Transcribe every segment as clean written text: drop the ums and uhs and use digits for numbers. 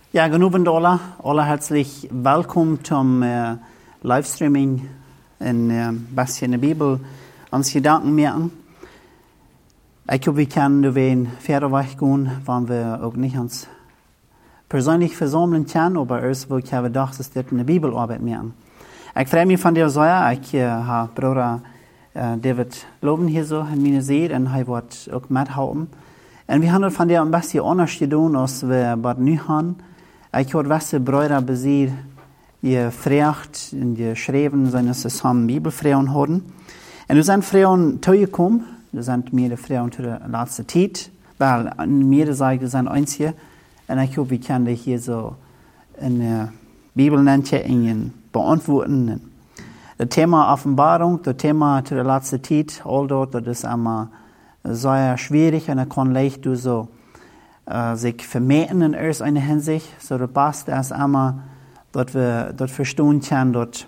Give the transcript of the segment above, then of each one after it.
Ja, genoemd alle herzlich welkom zum livestreaming in Basje in de Bibel ons gedanken maken. Ik hoop, we kunnen weer verder weggaan, wanneer we ook niet ons persoonlijk verzamelen kunnen, aber eerst wil ik hebben gedacht, dat dit in de Bibel arbeid maken. Ik freue mich van dir sehr. Ik heb broeder David Loven hier zo in mijn zeer en hij wordt ook methouden. En we hebben van dir een beetje anders gedaan als we wat nu hebben. Ik hoor wesse broeder bezier je vraagt en je schreven zijn ze samen Bibelvrouwen hadden. En nu zijn vrouwen toegekomen. Er zijn meerdere vrouwen tot de laatste tijd. Wel, meerdere zeggen, er zijn einzige. En ik hoop, we kunnen hier zo een Bibelnentje en beantwoorden. Het Thema Offenbarung, het Thema tot de laatste tijd, al dat is allemaal zeer schwierig en dat kan leicht door zo sich vermeten in eerst eine Hinsicht. So das Beste ist einmal, dass wir dort verstehen können, dass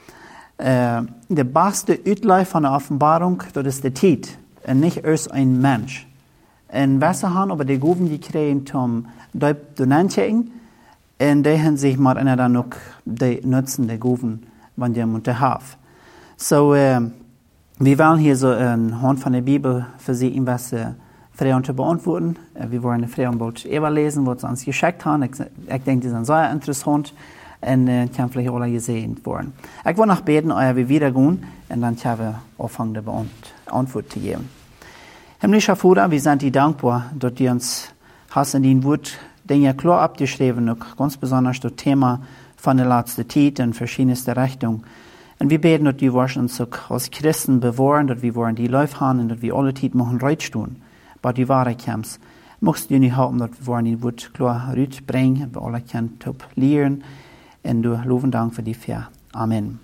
der beste Uitleif von der Offenbarung, das ist der Zeit und nicht erst ein Mensch. Und was wir haben aber die Gaben gekriegt, um das zu nennen, in der Hinsicht mal einer dann auch die nutzen, die Gaben, wenn jemand die hat. So, wir wollen hier so anhand von der Bibel versuchen, was Frauen zu beantworten. Wir wollen die Frauen bald überlesen, was sie uns geschickt haben. Ich denke, die sind sehr interessant und kann vielleicht alle gesehen werden. Ich will noch beten, euer wir wieder gehen und dann können wir anfangen, die Antwort zu geben. Himmlischer Vater, wir sind dir dankbar, dass du uns hast in dein Wort Dinge klar abgeschrieben, auch ganz besonders das Thema von der letzten Zeit in verschiedenste Richtungen. Und wir beten, dass du uns auch als Christen bewahren, dass wir die Läufe haben und dass wir alle Zeit machen reitstehen. Bei die Wahrheit kommst. Mocht je niet helpen dat we die woord klaar uitbrengen, we alle kunnen top leren. En du loven dank voor die ver. Amen.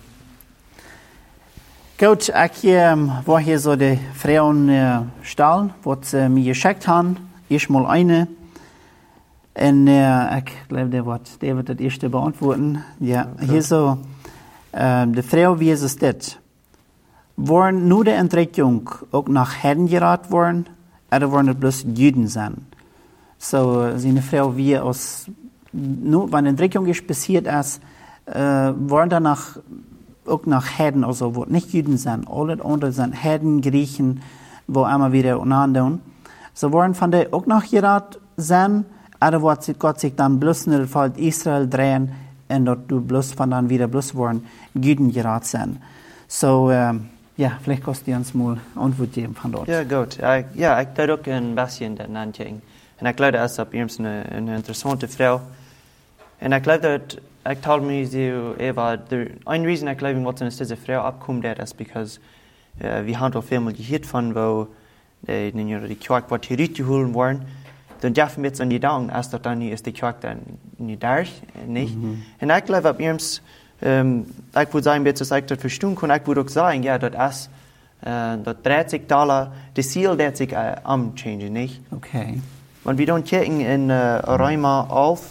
Goed, ik wil hier zo de vrouwen stellen, wat ze mij geschickt hebben. Eerst mal eine. En ik geloof, dat wordt David het eerste beantwoorden. Ja, hier zo, de vrouw, wie is het dit? Worden nu de Entdeckung ook nach Herden geraten worden? Oder wollen es bloß Juden sein? So, seine Frau, wie aus, nur, wenn eine Entdeckung passiert ist, wollen danach auch nach Herden, also, wo nicht Juden sind. Alle anderen sind Herden, Griechen, wo immer wieder umeinander. So, wollen von der auch nach geraten sein, oder wird Gott sich dann bloß in der Fall Israel drehen, und dort du bloß von dann wieder bloß wollen Juden geraten sein. So, ja, vielleicht kannst du uns mal Antwort geben von dort. Ja, gut. Ja, ich glaube auch ein bisschen das Nanting. Und ich glaube, das ist eine interessante Frau. Und ich glaube, ich told mir so, Eva, ein Reason, ich glaube, was uns diese Frau abkommt, ist, because wir haben auch viel gehört von, wo die Kirche wird herübergeholt worden. Dann dürfen wir jetzt an die Daumen, erst dann ist die Kirche dann nicht da, nicht? Und ich glaube, ab ihrem ich würde sagen, dass ich das verstehen kann. Ich würde auch sagen, ja, das dreht sich da, das Ziel dreht sich changen, nicht? Okay. Wenn wir dann gucken in Römer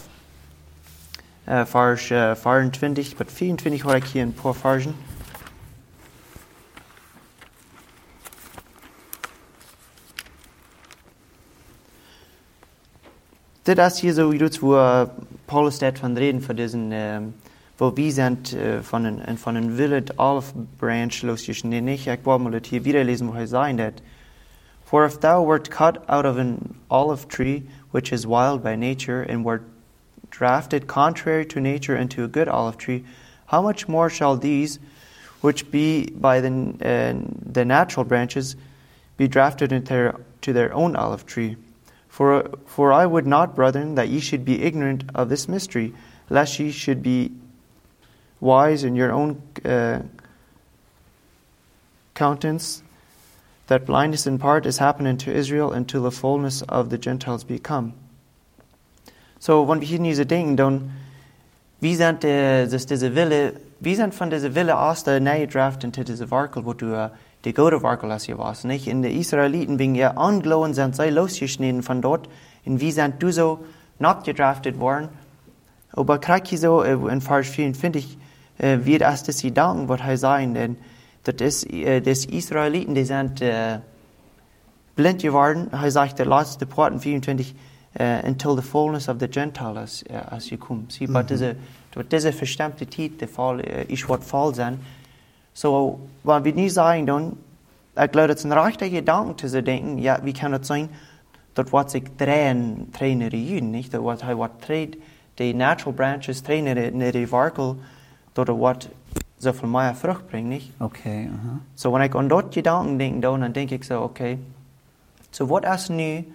11, Vers 24, bis 24 habe ich hier ein paar Versen. Das ist hier so, wo Paulus von reden, von diesen wo wir sind von einem Village Olive Branch losgeschnitten. Ich will mal das hier wieder lesen, wo er sagt, For if thou wert cut out of an olive tree, which is wild by nature, and wert drafted contrary to nature into a good olive tree, how much more shall these, which be by the natural branches, be drafted into their own olive tree? For I would not, brethren, that ye should be ignorant of this mystery, lest ye should be wise in your own countenance, that blindness in part is happening to Israel until the fullness of the Gentiles be come. So, wenn wir hier diese denken, dann, wie sind von dieser Wille aus der neue Draft into diese Werkel, wo du die gute Werkel hast hier was, nicht? In den Israeliten, wegen ihr Anglohen sind sie losgeschnitten von dort, und wie sind du so nachgedraftet worden? Aber krieg ich so, in Vers 54, wird erst das Gedanken, was er sagen, denn das Israeliten, die sind blind geworden. Er sagt, der letzte Part in 24, until the fullness of the Gentiles as gekommen. Sie, aber diese verstammte Zeit, der Fall, ist was Fall sein. So, wenn wir nicht sagen, dann, ich glaube, das ist ein rechter Gedanke zu denken, ja, wie kann das sein, dass was sich trainen die Juden, nicht? Dass was trägt, die natural branches trainen die Werkel, dass was so viel mehr Frucht bringt, nicht? Okay. So, wenn ich an dort Gedanken denke, dann denke ich so, okay, so was ist nu,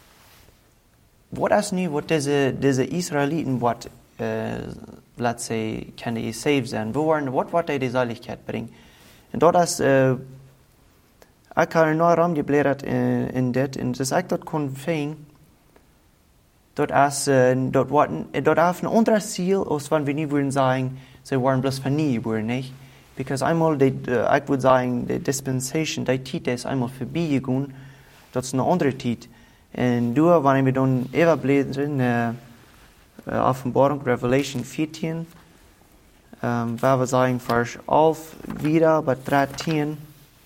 was diese Israeliten, was, let's say, kann die saved sein, was die Seiligkeit bringen. Und dort ist, ich habe noch Raum geblättert in das, und das ich dort kon finden, dort ist, dort ist ein anderes Ziel, als wenn wir nicht würden sagen, sie waren bloß von nie, nicht? Because einmal, ich würde sagen, die Dispensation, die Zeit ist einmal vorbeigegangen, das ist eine andere Zeit. Und wenn wir dann überblättern, Offenbarung, Revelation 14, weil wir sagen, Vers 11 wieder, bei 13,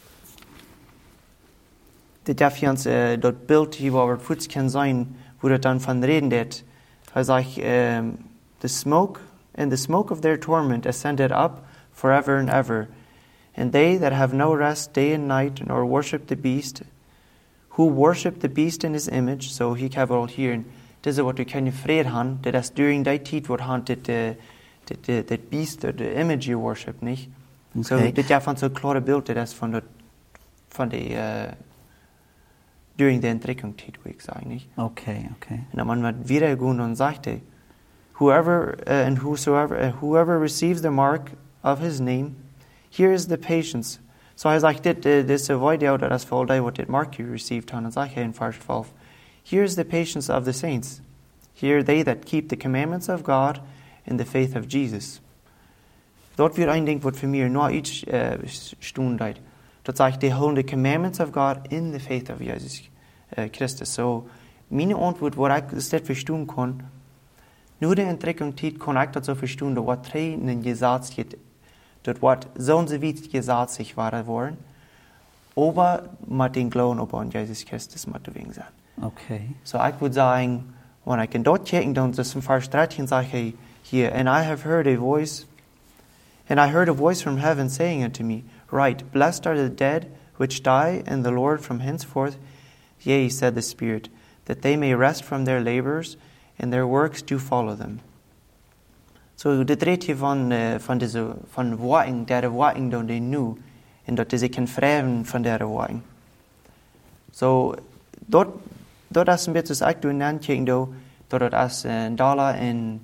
das darf uns das Bild hier, wo wir kurz kann sein, wo das dann von reden wird. Er sagt, the smoke of their torment ascended up forever and ever. And they that have no rest day and night, nor worship the beast, who worship the beast in his image, so he can all hear. And this is what we can afraid han, that as during that tid what hunted the beast, the image you worship, nicht? Okay. So das ja von so klare Bild, das von der during the Entdeckungstid, würde ich sagen, nicht? Okay. Und dann man wird wieder gehen und sagte, whoever receives the mark of his name, here is the patience. So er sagt, das avoid out das fall day what did mark you received han, und sagt in Vers 12, here is the patience of the saints. Here are they that keep the commandments of God in the faith of Jesus. Dort wird ein Ding, was für mich nur each Stunde dort sagt, they hold the commandments of God in the faith of Jesus Christus. So, meine Antwort, wo ich das nicht verstehen kann, nur die Entdeckungstid kann ich das so verstehen, dass was drei in den Gesetz geht, dort was so und so weit gesetzlich war worden, aber mit den Glauben an Jesus Christus mit wegen sein. Okay. So, ich würde sagen, wenn ich in dort checken, dann das im Vers 13 sage ich hier, and I heard a voice from heaven saying unto me, Right, blessed are the dead which die in the Lord from henceforth. Yea, said the Spirit, that they may rest from their labors, and their works do follow them. So, det dreht hier von Worten, der Worten, die de nu, und dort sie kann fragen von der Worten. So, dort ist ein bisschen das du nanchen, dort ist ein Dollar in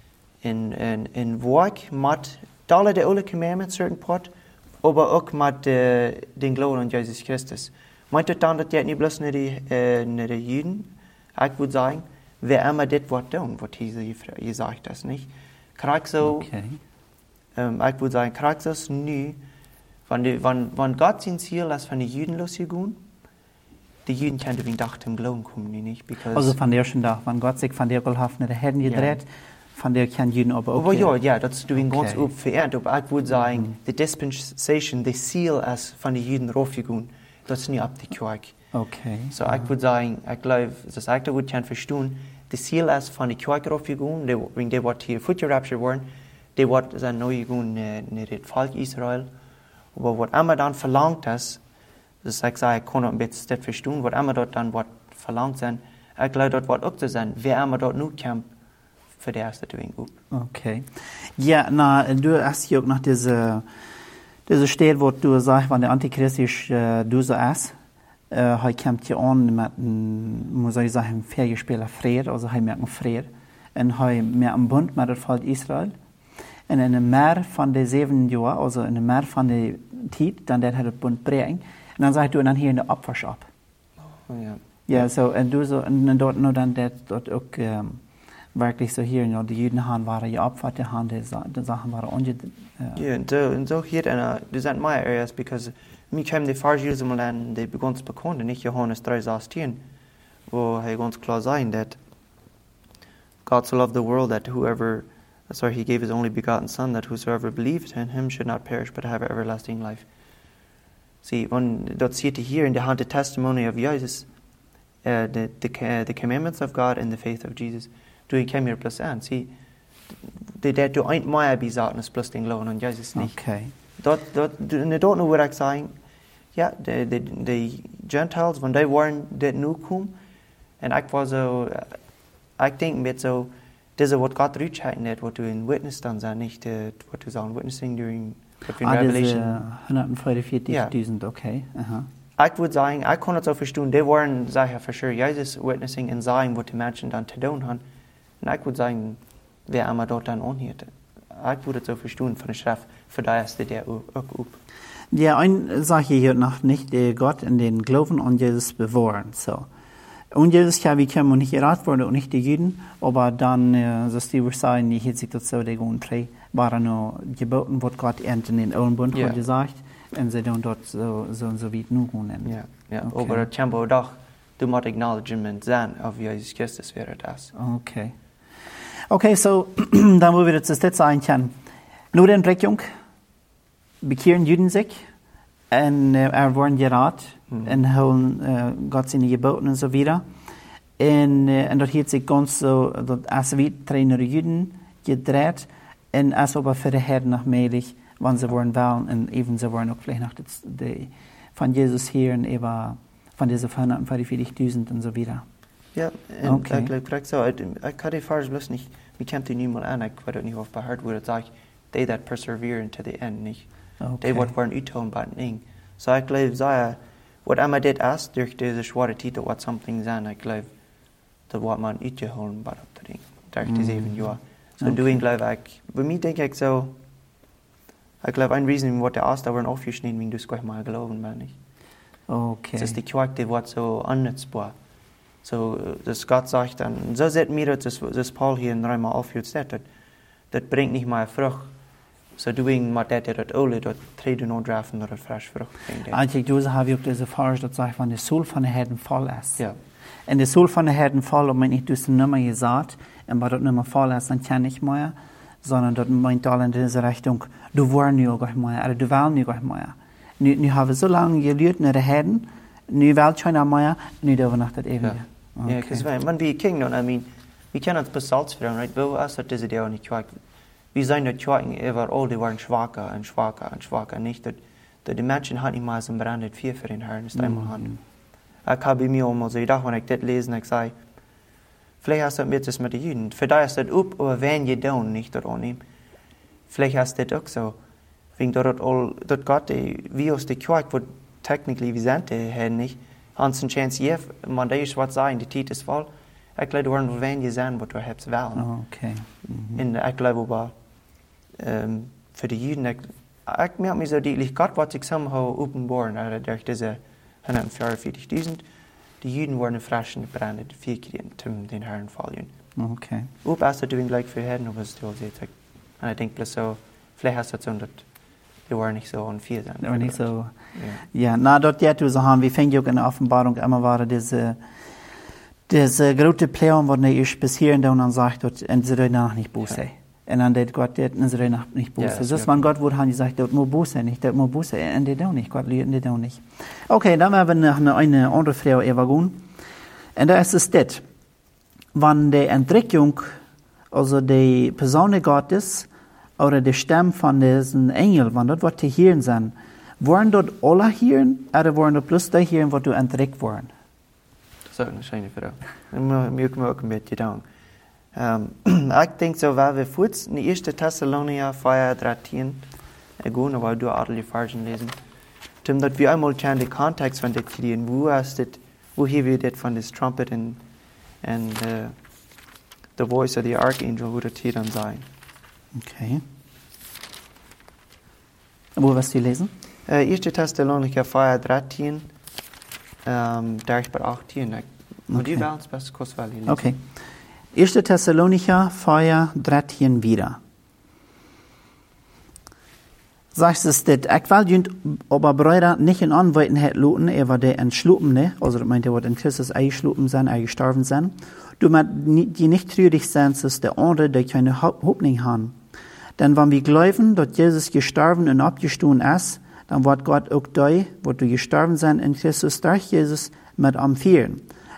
Work, mit Dollar der alle Commandments, certain part, aber auch mit den Glauben an Jesus Christus. Meint das dann, dass das nicht bloß nicht die Juden? Ich würde sagen, wer immer das was tun, was Jesus gesagt hat, nicht? Krieg so, okay. Ich würde sagen, krieg das nie, wenn Gott sein Ziel ist, von den Juden losgegangen, die Juden können wegen Dach zum Glauben kommen, nicht? Because also von der schon da, wenn Gott sich von der geholfen hat, hätten gedreht, von der kann Juden aber auch. Aber ja, das ist ganz gut verehrt. Aber ich würde sagen, die Dispensation, das Ziel ist von den Juden raufgegangen. Das ist nicht ab die Kirche. Okay. So, ich würde sagen, ich glaube, das ich da gut verstehen, das Ziel ist von der Kirche raufgegangen, wegen der, was hier Future-Rapture waren, die, was sind neu gegangen, nicht das Volk Israel. Aber was immer dann verlangt ist, das ich sage, ich kann noch ein bisschen das verstehen, was immer dort dann was verlangt sind, ich glaube, dort wird auch zu sein, wer immer dort nur kämpft, für die erste Ding. Okay. Ja, du hast hier auch noch diese Stelle, wo du sagst, wenn der Antichrist ist, du so ist, er kommt hier an mit muss ich sagen, Fähigspieler Frieden, also er merkt Frieden, und er merkt einen Bund mit dem Volk Israel. Und in einem Meer von den 7 Jahren, also in einem Meer von der Zeit, dann der hat den Bund bringen. Und dann sagst du, und dann hier in der Abwasch ab. Oh, ja. Ja, so, und du so, und dort nur dann dort auch, wirklich so hier, die Juden waren ja Abfahrt, die Sachen waren unge... Ja, und so hier, das sind meine Areas, because mir kamen die Vers Jerusalem an, die ganz bekannt, nicht Johannes 3,16, wo ganz klar sagen, that God so loved the world that he gave his only begotten Son, that whosoever believed in him should not perish, but have everlasting life. See, when dort steht hier in der Hand der Testimony of Jesus, the commandments of God and the faith of Jesus. Du kommer hier plus an. Sie, du ein mehr besagen plus den Glauben an Jesus nicht. Okay. Dort nur würde ich sagen, ja, die Gentiles, wenn die waren, dort nu kommen, und ich war so, ich denke mir so, das ist, was Gott rütschheiten hat, was du in Witness dann sagst, nicht, was du sagst, Witnessing during Revelation. 144.000, okay. Aha. Ich würde sagen, ich kann es auch verstehen, die waren, sicher, für sure, Jesus Witnessing und sagen, was die Menschen dann zu tun haben. Und ich würde sagen, wer einmal dort dann anhört. Ich würde es auch verstehen von der Schrift, für die ist der auch up. Ja, eine Sache hier noch nicht, der Gott in den Glauben an Jesus bewahren. So. Und Jesus, ja, wie können wir nicht gerat worden und nicht die Juden, aber dann, so Steve sagen, die hielt sich dazu, die guten drei waren nur geboten, was Gott in den Alten Bund hat gesagt, und sie dann dort so weit nur gehen. Ja, okay. Aber das Tempo doch, du musst Acknowledgement sein, auf Jesus Christus wäre das. Okay. Okay, so, dann wollen wir das letzte einkennen. Nur die Entdeckung, bekehren Juden sich, und werden gerat, und holen Gott seine Geboten und so weiter. Und dort hielt sich ganz so, dort als wie trainer Juden gedreht, und als aber für die Herren noch möglich, wann sie wollen wollen, und eben sie wollen auch vielleicht noch von Jesus hören, über von diesen 144.000 und so weiter. Ja, und ich glaube so, ich kann die Frage bloß nicht, wie kommt die niemals an, ich weiß nicht, ob bei Hart wurde, sage ich, they that persevere into the end, nicht? Okay. Die, was waren uttun bei den so ich glaube, was immer das ist, durch diese schwere Titel, was something sein, ich glaube, das was man utgeholen bei der Ding, durch die 7 Jahre. So, okay. Du glaube ich, bei mir denke ich so, ich glaube, ein Riesen, was der erste waren aufgeschnitten, wenn du es gleich mal glauben, bin ich. Okay. Das ist die Quake, die wird so unnutzbar. So, das Gott sagt dann, so sieht mir das Paul hier in Römer aufhört, das bringt nicht mal Frucht. So doing mit das Ole, das trägt du noch drafen oder frisch Frucht bringt. Eigentlich, du hast auch diese Frage, das sagt, wenn der Soul von der Herden voll ist. Ja. Und der Soul von der Herden voll, und wenn ich das nicht mehr gesagt, und wenn das nicht mehr voll ist, dann kann ich mehr, sondern das meint all in diese Richtung, du willst nicht auch mehr, oder du willst nicht auch mehr. Nu haben wir so lange gelehrt nach der Herden, nu willst schon auch mehr, nu dürfen wir nach das Ewige. Ja, because when we king, I mean, we cannot besalts for them, right? But us at this day on the quack. Wir sind nicht quacken überall, die waren schwacher und schwacher und schwacher. Nicht, dass die Menschen haben nicht mal so brandet viel für den Herrn, ist einmal Hand. Ich habe mir auch mal so gedacht, wenn ich das lese, ich sage, vielleicht hast du das mit den Juden. Für die ist das up, aber wenn ihr tun, nicht dort annehmen. Vielleicht hast du das auch so. Wegen dort Gott, wie aus der Quack, wo technically wir sind, haben nicht, haben eine Chance, ja, man da ist was sagen, die Zeit ist voll. Ich glaube, du wirst wenn ihr sein, was du hast wollen. Okay. Und ich glaube aber, für die Juden, ich merke mir so deutlich, Gott wird sich somehow offenbaren, durch diese 144.000. Die Juden wurden frisch und gebrannt, 4 Kriegen, den Herrn fallen. Okay. Ob hast du doing gleich für Herren, aber es ist jetzt, und ich denke, so, vielleicht hast du so, dass die waren nicht so an 4 sein. Die waren nicht so, ja, na, dort jetzt, so haben wir, fängt ja auch in der Offenbarung immer war diese große Pläne, wo ich bis hierhin dann sagt, dort, und sie noch nicht Buße. Ja. Und dann hat Gott unsere Nacht nicht Buße. Das ist, wenn Gott wurde, haben gesagt, dort muss Buße nicht, dort muss Buße, und die auch nicht, Gott lehrt die auch nicht. Okay, dann haben wir noch eine andere Frau, Eva Gun. Und da ist es das, wenn die Entrückung, also die Person Gottes, oder die Stimme von diesen Engel, wenn dort was zu hören sind, wollen dort alle hören, oder wollen dort bloß die hören, was du entrückt worden? Das ist auch eine schöne Frage. Mir kann auch ein bisschen Gedanken. Ich denke so, weil wir kurz in 1. Thessalonicher 4,13 gehen, weil du alle die Versen lesen, dass wir einmal den Kontext von das kriegen, wo hier wir das von das Trumpet und the voice of the archangel, wo das hier dann sein. Okay. Wo wirst du lesen? 1. Thessalonicher 4,13, durch bei 18. Und die werden es best kurz lesen. Okay. 1. Thessalonicher 4,13 wieder. Sagst es dit, ich will jünd aber Brüder nicht in Anweiten het loten, war der Entschlupene, also das meint, wird in Christus eingeschlupen sein, gestorben sein. Du meint, die nicht trürig sein, ist der andere, der keine Hoffnung haben. Denn wenn wir glauben, dass Jesus gestorben und abgestoßen ist, dann wird Gott auch die, wo du gestorben sein in Christus durch Jesus, mit am führen.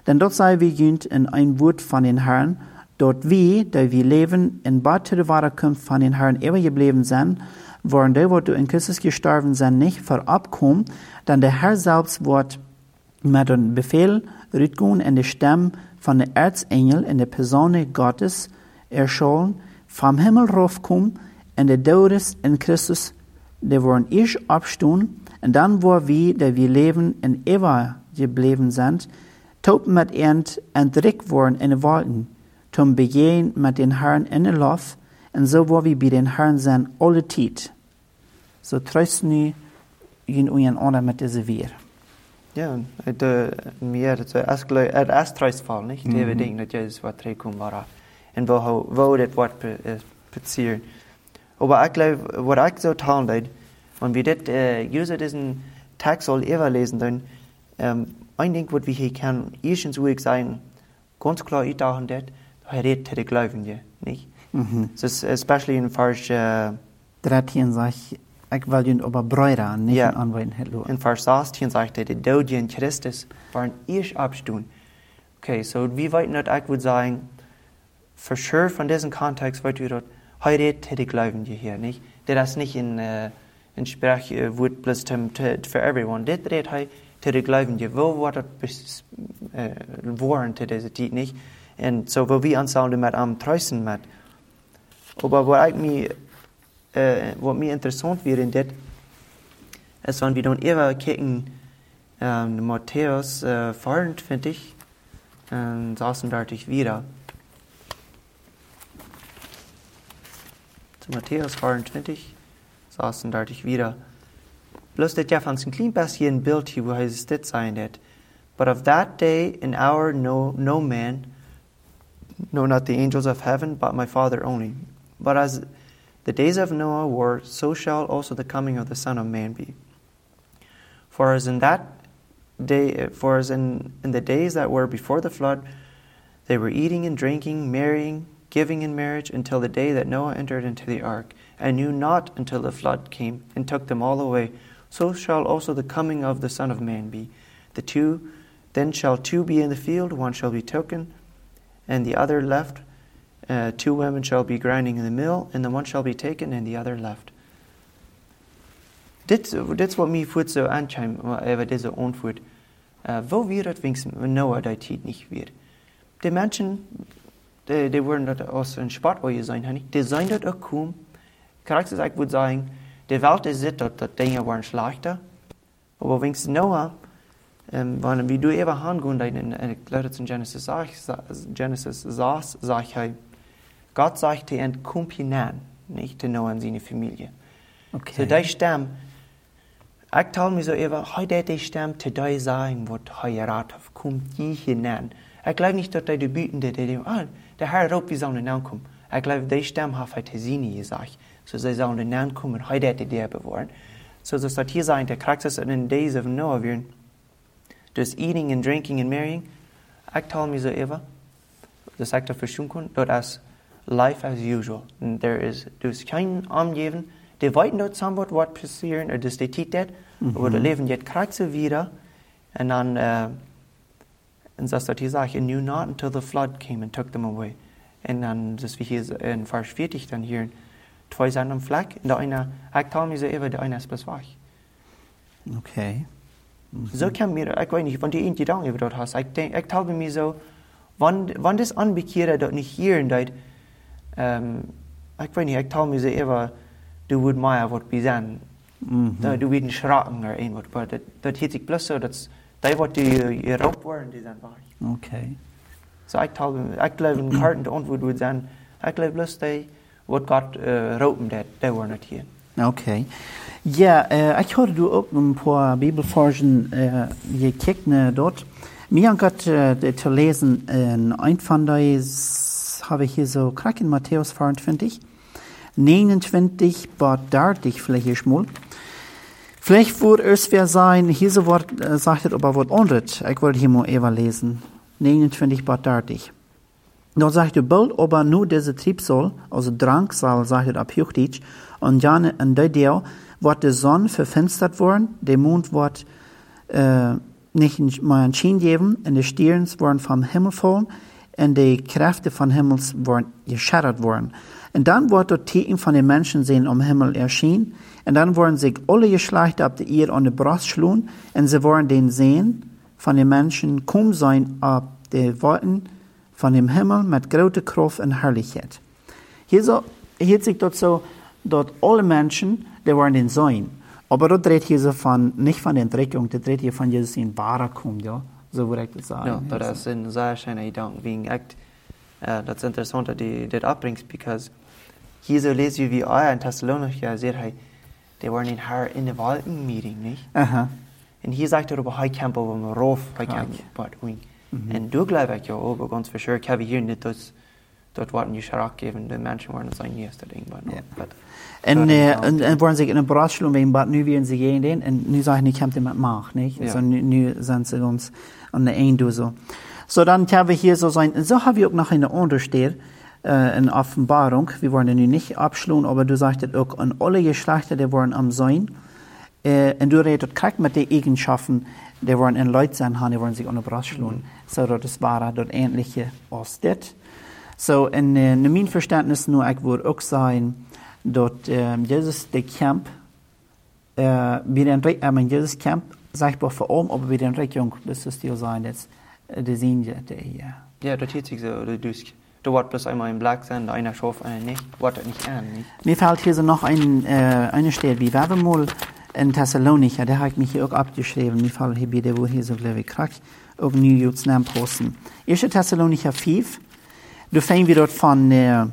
Denn dort sei wir jünt in ein Wort von den Herrn, dort wir, da wir leben, in Bad der Wiederkunft von den Herrn ewig geblieben sind, waren die, wo du in Christus gestorben sind, nicht verabkommen, denn der Herr selbst wird mit dem Befehl rütgen in der Stimme von der Erzengel in der Person Gottes erschollen, vom Himmel raufkommen, und der Todes in Christus, die wollen erst abstehen, und dann, wo wir, da wir leben, in ewig geblieben sind, tot mit ihnen entrückt worden in den Wolken, zum Begehen mit den Herrn in der Luft, und so, wo wir bei den Herrn sind, alle Zeit. So trösten wir in unseren Ohren mit dieser Wir. Ja, mir het is tröstfall, nicht? Det är det att Jesus var tre bara. En vad det var passieren. Aber ich glaube, was ich so tun würde, wenn wir das, Jesus diesen Tag soll überlesen, dann, ein Ding, was wir hier können, erstens will ich sagen, ganz klar, ich dachte, das, er redet zu den Gläubigen, nicht? So, especially in Vers, 13 sagt, ich will ihn aber Brüder nicht anwenden. In Vers 16 sagt er, die Dode in Christus waren erst abstehen. Okay, so wie weit nicht, ich würde sagen, für sure von diesem Kontext wird wir dort, er redet zu den Gläubigen hier, nicht? Das ist nicht in Sprach, wird bloß für everyone. Das redet er zu den Gläubigen, wo wird das waren zu dieser Zeit, nicht? Und so, wo wir uns mit am trösten mit. Aber was mir interessant wäre in das, ist, wenn wir dann immer kicken, Matthäus 24, saßen dort wieder. Zu Matthäus 24, saßen dort wieder. Bloß das ja von so ein klein bisschen ein Bild hier, wo es das sein wird. But of that day and hour no man, no, not the angels of heaven, but my Father only. But as the days of Noah were, so shall also the coming of the Son of Man be. For as in the days that were before the flood, they were eating and drinking, marrying, giving in marriage, until the day that Noah entered into the ark, and knew not until the flood came and took them all away. So shall also the coming of the Son of Man be. Then shall two be in the field, one shall be taken, and the other left. Two women shall be grinding in the mill, and the one shall be taken, and the other left. Dit wat mij voet zo aanschijnt, over deze onvoet. Wo wir het wenigstens Noah die Zeit nicht wird. Die Menschen, die würden dort aus einem Sportoje sein, die sind dort auch kaum. Charakter, ich würde sagen, die Welt ist dort Dinge waren schlechter. Aber wenigstens Noah, wenn wie du eben hingehen, in Genesis sagt er, Gott sagte ihn Kumpinan, nicht zu Noah und seine Familie. Okay. So die Stamm, ich tell mir so eben, heute die Stamm zu dir sagen, was er rat hat, kommt die hinein. Ich glaube nicht, dass die bieten, der Herr raubt, wie sollen ankommen. Ich glaube, die Stamm hat heute seine gesagt. So sie sollen ankommen, heute die der bewahren. So das hat hier sagen, der Charakter in den Days of Noah werden, das Eating and Drinking and Marrying, ich tell mir so eben, das sagt er für Schunkun, das ist life as usual. And du hast keinen angeben, die weiten dort somewhat, was passieren, oder das die Zeit, aber die leben jetzt Charakter wieder, und dann, und das hat hier gesagt, and knew not until the flood came and took them away. Und dann, das wie hier in Vers 40 dann hier, zwei sind am Fleck, und der eine, ich tell mir so eben, der eine ist bloß wach. Okay. So kann mir, ich weiß nicht, wenn du einen Gedanken über dort hast, ich tell mir so, wenn das Anbekehrer dort nicht hier in dort, ich weiß nicht, ich tell mir so eben, du würdest mehr was sein. Du würdest schrecken oder irgendwas, aber das hätte ich bloß so, dass die, was die geraubt wurden, die sind wach. Okay. So ich glaube, in Karten der Antwort würde sein, ich glaube bloß die, was Gott rauben, die waren nicht hier. Okay. Ja, ich habe du auch ein paar Bibelversen gekickt dort. Mir hat Gott zu lesen, ein von denen habe ich hier so krank in Matthäus 24, 29, bei 30 vielleicht mal. Vielleicht würde es wer sein, hier so Wort sagt aber Wort anderes. Ich wollte hier mal eben lesen. 29, bei 30. Dort sagt er, bald aber nur diese Triebsoll, also Drangsal, sagt er ab Hochdeutsch, und dann in der Deel wird die Sonne verfinstert worden, der Mond wird nicht mal ein Schien geben, und die Stirn waren vom Himmel voll, und die Kräfte von Himmels waren geschattert worden. Und dann wurde dort Tieten von den Menschen sehen am Himmel erschienen, und dann wurden sich alle Geschlechter ab der Erde an die Brust schlugen, und sie waren den Sehen von den Menschen kaum sein ab die Wolken von dem Himmel mit großer Kraft und Herrlichkeit. Hier sich dort so, dort alle Menschen, die waren den Sein. Aber dort dreht hier so nicht von der Entdeckung, das dreht hier von Jesus in Bara kommt, ja. So würde ich das sagen. Ja, aber das sind sehr schöne Gedanken, wegen echt, das ist interessant, dass du das abbringst, because hier so lesen wir, wie euer in Thessalonicher sagt, hey, die waren in der Wolken-Meeting, nicht? Aha. Und hier sagt er aber, hey, kämpfen auf dem Rauf, hey, kämpfen auf dem Wing. Und du glaubst ja, aber ganz für sure, ich habe hier nicht das, dort warten die Schrak geben, die Menschen waren das ein nächstes Ding. Und waren sich in der Brustschlung wegen Bad, nu werden sie gehen, und nu sagen ich, kämpfe mit Mach, nicht? Ja. So, nu sind sie uns an der Ende so. So, dann haben wir hier so sein, so haben wir auch noch eine Untersteher, in Offenbarung, wir wollen den nicht abschlugen, aber du sagst auch, an alle Geschlechter, die waren am Sein, und du redest gerade mit den Eigenschaften, die waren in Leute sein, die waren sich an der Brust schlagen. So, das war dort ähnliche als das. So, in meinem Verständnis nur, ich würde auch sagen, dort Jesus, der Kampf, Jesus Kampf, sagt man vor allem, aber bei den Regierung, das ist die sein, das, die sehen die hier. Ja, das hört sich so, du warst bloß einmal im Black sein, einer schafft, einer nicht, wartet nicht an, nicht? Mir fällt hier so noch eine Stelle, wie wir mal in Thessalonicher, der hat mich hier auch abgeschrieben, mir fällt hier wieder, wo hier so, glaube ich, krieg, auch New York's Namen posten. 1. Thessalonicher 5, du fängst wieder dort von,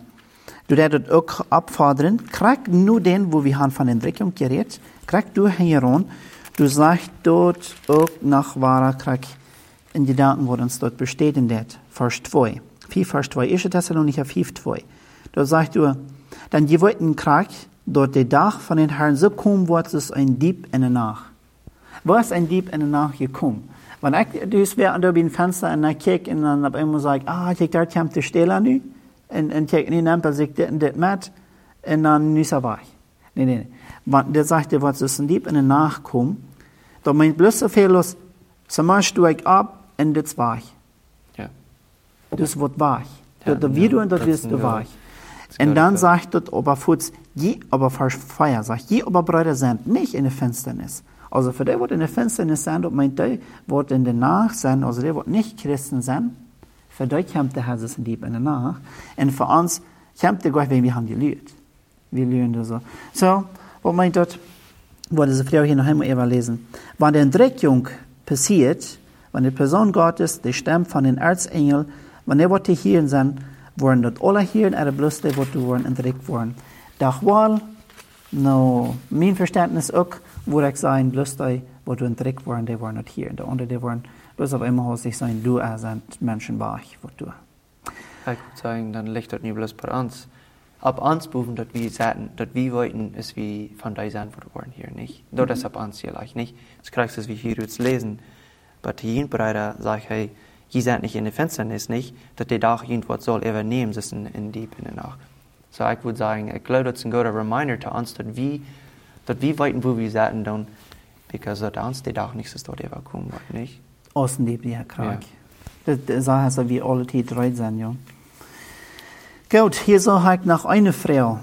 du dort auch abfordern, krieg nur den, wo wir haben von Entwicklung geredet, krieg du hier an, du sagst dort auch nach wahrer krieg in Gedanken, wo uns dort besteht in der, Vers 2. 4, Vers 2, 1. Thessalonicher 5, 2. Da sagt du, dann je wollten Krieg, dort der Tag von den Herrn so kommen wird, es ein Dieb in der Nacht. Wo ist ein Dieb in der Nacht gekommen? Wenn ich dus wäre an dem Fenster und ich kijk und dann auf einmal sage, kijk, daar kommt der Stehler nu. Und kijk, und dann nimmt sich das mit und dann ist er weg. Nee. Want der sagt, was ist ein Dieb in der Nacht kommen, da meint bloß so viel los, so machst du ich ab und das war ich. Ja. Das wird wahr. Ja, das wie du und das wirst du wahr. Und dann sagt dort aber Fuß, je aber Feuer, sagt, je aber Brüder sind nicht in der Finsternis. Also für die, die in der Finsternis sind, und meint, die, die in der Nacht sind, also die, die nicht Christen sind, für die kommt der Herr in die in der Nacht. Und für uns kommt der Gott, wenn wir haben gelüht. Wir lügen das so. So, was meint dort, wo diese Frau hier noch einmal überlesen. Wenn die Entdeckung passiert, wenn die Person Gottes, die Stimme von den Erzengel, wenn die hier sind, worden dort alle hier in der bloß die, die worden entdeckt worden. Doch wohl, no, mein Verständnis auch, würde ich sagen, bloß die, die entdeckt worden, die waren nicht hier. Und die anderen, die waren, bloß auf einmal muss ich sagen, du sind Menschen bei euch, was du. Ich würde sagen, dann liegt das nicht bloß bei uns. Ab uns berufen, dass wir sagen, dass wir wollten, ist wie von der Seite, wo waren hier nicht. Dort ist ab uns vielleicht nicht. Das kriegst du, wie hier jetzt lesen. Aber die Jünbreiter sagen, hey, die sind nicht in der Finsternis, nicht, dass die da irgendwas soll übernehmen, das in die Nacht. So, ich würde sagen, ich glaube, das ist ein guter Reminder zu uns, dass wir wollten, wo wir sind, dann, because dass uns die Tag nicht so dort überkommen wird, nicht? Außen die ja krank. Das ist also, wie alle die drei sind, ja. Gut, hier so halt noch eine Frau.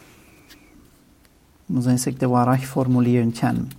Muss ich sagen, das war recht formulieren können.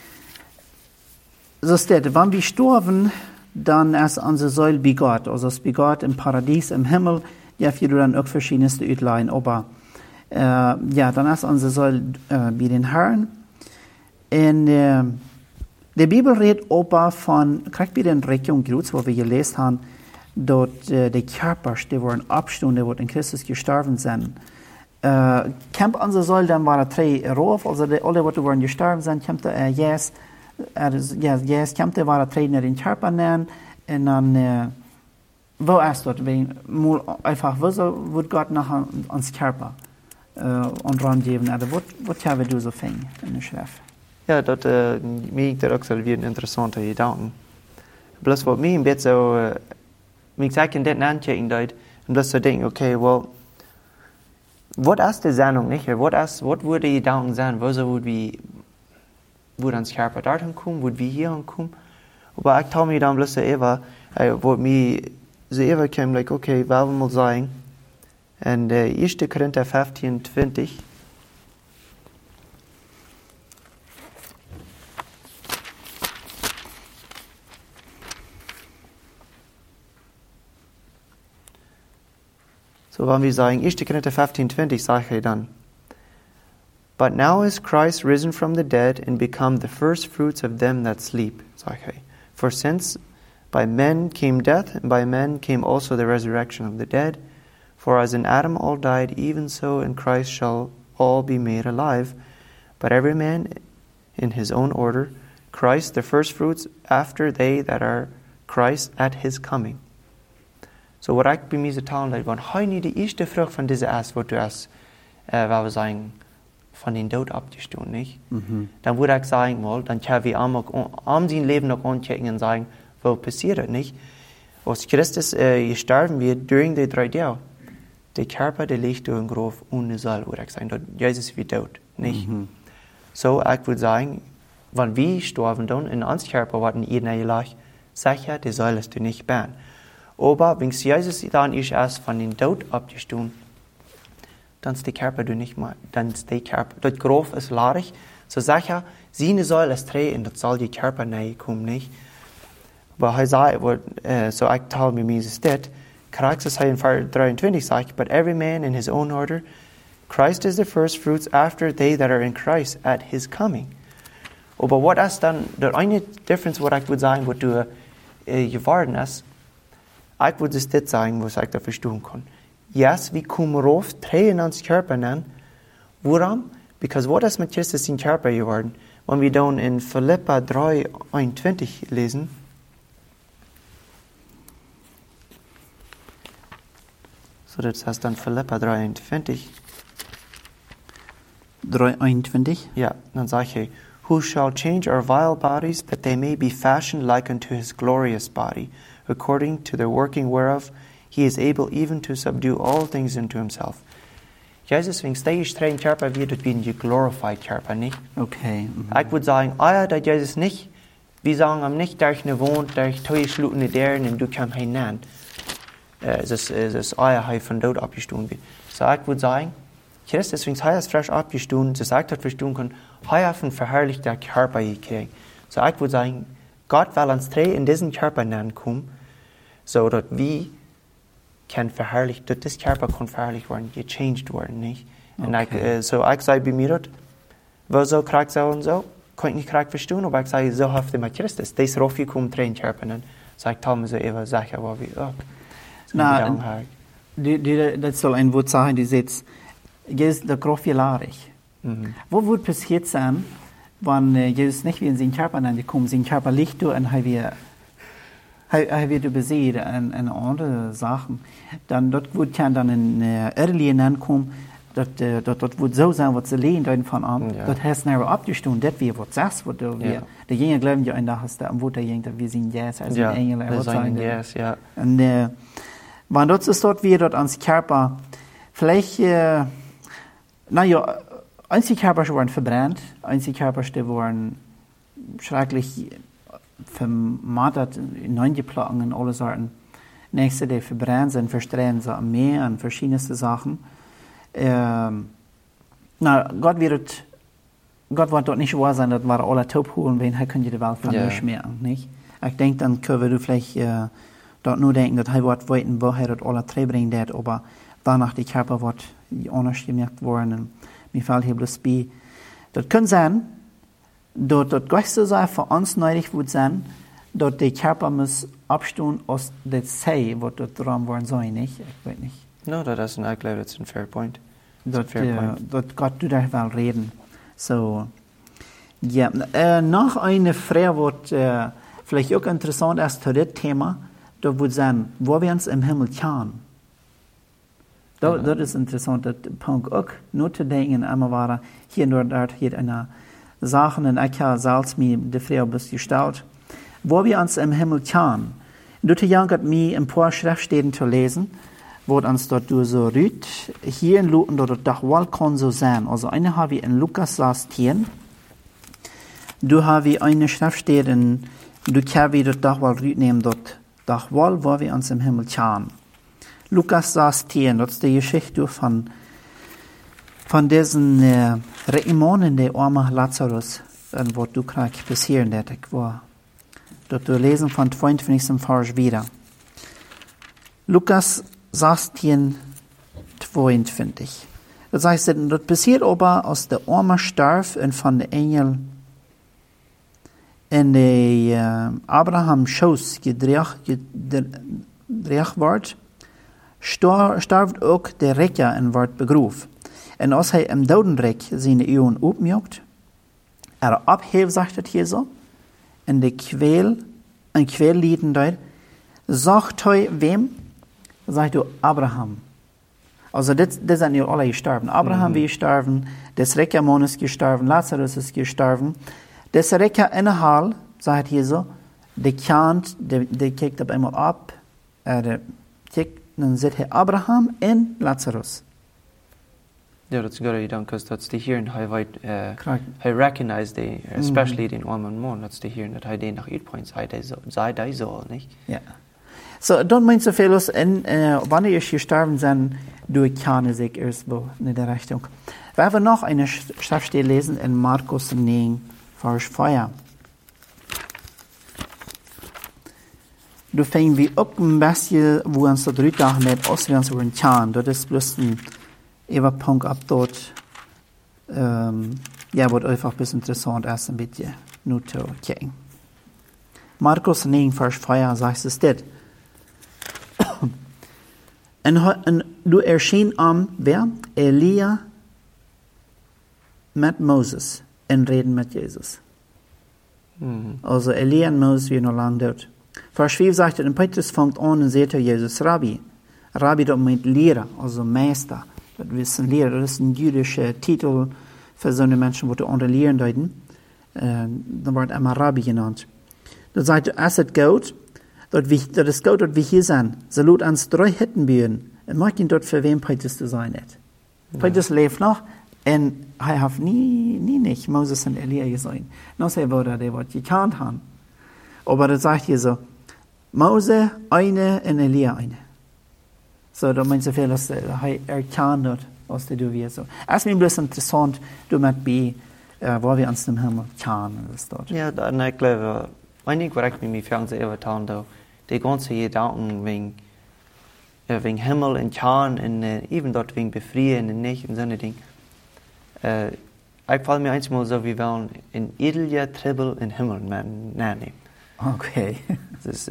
So steht, wenn wir sterben, dann ist unsere Säule bei Gott. Also es bei Gott im Paradies, im Himmel, ja, für du dann auch verschiedenste Utlein. Aber, dann ist unsere Säule bei den Herren. Und, die Bibel redet aber von, kriegt wieder in Region Gruz, wo wir gelesen haben, dort die Körper, die waren abgestunden, die in Christus gestorben sind. Kommt unsere Säule, dann waren 3 rauf, also die alle, die waren gestorben sind, kommt yes, kommt der war 3 in den Körper nehmen, und dann, wo ist dort, einfach, wo wird Gott nachher ans Körper und rangeben, also was haben du so fängt in der Schrift? Ja, dat mir dat ook wel weer een interessante gedanken. Bloß wat mij een beetje zo, ik zeg in dit aankijken dat, en bloß zo denken, okay, well, wat is de Sendung, nicht? Wat würde die Gedanken sein, wo so würde ons Körper dorthin kommen, würde wir hier hinkommen? Aber ich taue mir dann bloß so Eva, wo mir so Eva kam, like, okay, was wir mal sagen. Und 1. Korinther 15, 20. So wenn wir sagen, 1. Korinther 15, 20, sage ich dann. But now is Christ risen from the dead and become the first fruits of them that sleep, sage ich. For since by men came death, and by men came also the resurrection of the dead. For as in Adam all died, even so in Christ shall all be made alive. But every man in his own order, Christ the first fruits, after they that are Christ at his coming. So wat ik bij mij zou talen, dat want hij niet de eerste vrucht van deze aas wordt du als, waar we zeggen, van den dood abgestoßen, nicht? Dann würde ich sagen, mal, dann können wir am sein Leben noch anchecken und sagen, was passiert das, nicht? Als Christus gestorben wird, durch die 3 Tage, der Körper, der liegt durch den Grab ohne Seele, würde ich sagen, dort Jesus wird tot, nicht? So, ich würde sagen, wenn wir sterben dann, in uns Körper wird in jedem Jahr sicher, die Seele ist nicht bern. Aber wenn Jesus dann erst von den Tod abgestoßen, dann ist der Körper nicht mehr, dann ist der Körper, das Grab ist leerig, so sicher, seine Säule ist drei und das soll die Körper nahe kommen, nicht? Aber er sagt, so ich teile mit mir das, Christ ist in Vers 23, sagt, but every man in his own order, Christ is the first fruits after they that are in Christ at his coming. Aber was ist dann, der eine Differenz, was ich würde sagen, was du geworden ist, ich würde das sagen, was ich da verstehen kann. Yes, wir kommen rauf, drehen uns Körper an. Warum? Because was ist mit Christus in Körper geworden? Wenn wir dann in Philippa 3, 21 lesen, so das heißt dann Philippa 3, 21. 3:21. Ja, dann sage ich, who shall change our vile bodies, that they may be fashioned like unto his glorious body, according to the working whereof he is able even to subdue all things unto himself. Jesus, wenn der streng Körper wird, wird ein glorified Körper, nicht? Okay. Ich würde sagen, dass Jesus nicht, wir sagen ihm nicht, durch eine wohnt, durch zwei schlutende Dären und du kannst hinein. Es ist euer von dort abgestoßen wird. So ich würde sagen, Christus, wenn es frisch abgestoßen, so sagt er verstehen kann, hat ein verherrlichter Körper gekriegt. So ich würde sagen, Gott will uns drei in diesen Körper kommen, so dass wir kann verherrlicht, dass das Körper kann verherrlicht werden, gechanged werden, nicht? Okay. Und so ich sage bei mir, was so krank so und so, kann ich nicht krank verstehen, aber ich sage, so hofft immer Christus, das ist raufgekommen, drei in den Körper, so ich tue mir so immer sicher, wo wir auch. Na, das soll ein Wort sagen, die sagt, Jesus, der Graf larig. Wo wird passiert sein, wenn Jesus nicht wie in seinen Körper angekommen, sein Körper liegt und er wird übersehen und andere Sachen. Dann dort wird dann in Erlien ankommen, dort wird so sein, was sie lehnen von an. Ja. Dort heißt es abgestimmt, das wir was sagst, was du wir. Der Jünger glauben ja ein Tag ist da, wo der Jünger wir sind yes, also ja, Engel, wir sagen yes, ja. Und wenn dort ist dort wir dort ans Körper, vielleicht einzige Körper wurden verbrannt, einzige Körper wurden schrecklich vermartert, hineingeplagen und alle Sorten. Nächste, die verbrannt sind, verstrahlen sie am Meer und verschiedenste Sachen. Gott wird dort nicht wahr sein, das war alle top holen, wenn er könnte die Welt von euch schmecken, nicht? Ich denke, dann können wir vielleicht dort nur denken, dass er wird weiten, wo er das alle drei bringen wird, aber danach die Körper wird anders gemerkt worden. Und mir fällt hier bloß bei, das kann sein, dass das Geiste sei für uns nötig wird sein, dass der Körper muss abstehen aus der Zeit, was dort dran worden soll, nicht? Ich weiß nicht. No, das ist ein fair point. Dass Gott du da will reden. So, ja. Noch eine Frage, wird vielleicht auch interessant ist zu dem Thema, da wird sein, wo wir uns im Himmel kennen. Das ist interessant, das Punkt auch nur zu denken, einmal war hier und dort hier eine Sache, und ich habe selbst mir die Frage gestellt, wo wir uns im Himmel kennen. Dort hat mir ein paar Schriftstellen zu lesen, wo uns dort so rüht, hier in Luken dort doch wohl kann so sein. Also eine habe ich in Lukas 16, du habe ich eine Schriftstelle in Du kan vi dort dag wel uitnemen dort dag wel waar we ons im Himmel gaan. Lukas 16, dat is de Geschichte von diesen Reimonen, der arme Lazarus, und was du gerade passieren dat ich war. Dort du lesen von 22. Vers wieder. Lukas 16, 22. Das heißt, das passiert aber, als der arme starb und von der Engel in der Abraham Schoß gedreht wird, starb auch der Rekker und wird begraven. En als hij im dodenrijk zijn ogen opmaakt, abheeft, sagt het hier zo, en de kweellieden daar, sagt hij wem? Sagt du Abraham. Also das sind ja alle gestorben. Abraham ist gestorben, des Rekkermann ist gestorben, Lazarus ist gestorben. Des Rekker innerhalb, sagt hier so, der kijkt op einmal ab, dann sieht Abraham und Lazarus. Ja, dat is goed idee, because that's the hearing hij recognize the, especially den armen man, that's the hearing that hij den nach uitpoint, sei die so, nicht? Ja. So, dan meint so vieles, wanneer je gestorben zijn, doe ik keine sich erst in der Richtung. Wir haben noch eine Schriftstelle lesen in Markus 9, Vers 4. Du fängst wie auch ein bisschen, wo uns so drüber dachten, mit Auslands über den Kahn, das ist bloß ein Punkt ab dort, wird einfach ein bisschen interessant, erst ein bisschen nur zu gucken. Markus 9, Vers 4 sagt es das. Und du erschien wer? Elia mit Moses und reden mit Jesus. Also Elia und Moses, wie noch lange dort. Vers 5 sagt er, und Petrus fängt an und sagt Jesus, Rabbi. Rabbi, das meint Lehrer, also Meister. Das ist ein Lehrer, das ist ein jüdischer Titel für so eine Menschen, die unter Lehren deuten. Dann wird immer Rabbi genannt. Dann sagt er, es ist gut, das ist gut, dass wir hier sind. Sie lot uns 3 Hütten bauen. Und mag ihn dort für wen Petrus zu sein hat. Petrus lebt noch, und er hat nicht Moses und Elia gesehen. Noch sei wurde, der wird gekannt haben. Aber das sagt hier so, Mose eine und Elia eine. So, da meint so viel, dass er erkannt hat, was du wirst. So. Es ist mir bloß interessant, du mit B, wo wir uns im Himmel kennen. Ja, und ich glaube, einige, was ich mit mir Fernsehen übertan, die ganze Gedanken wegen Himmel und Kahn und eben dort wegen Befreien und nicht und so eine Ding. Ich fall mir einmal so, wie wollen in edler Tribbel in Himmel nennen. Okay. Das ist,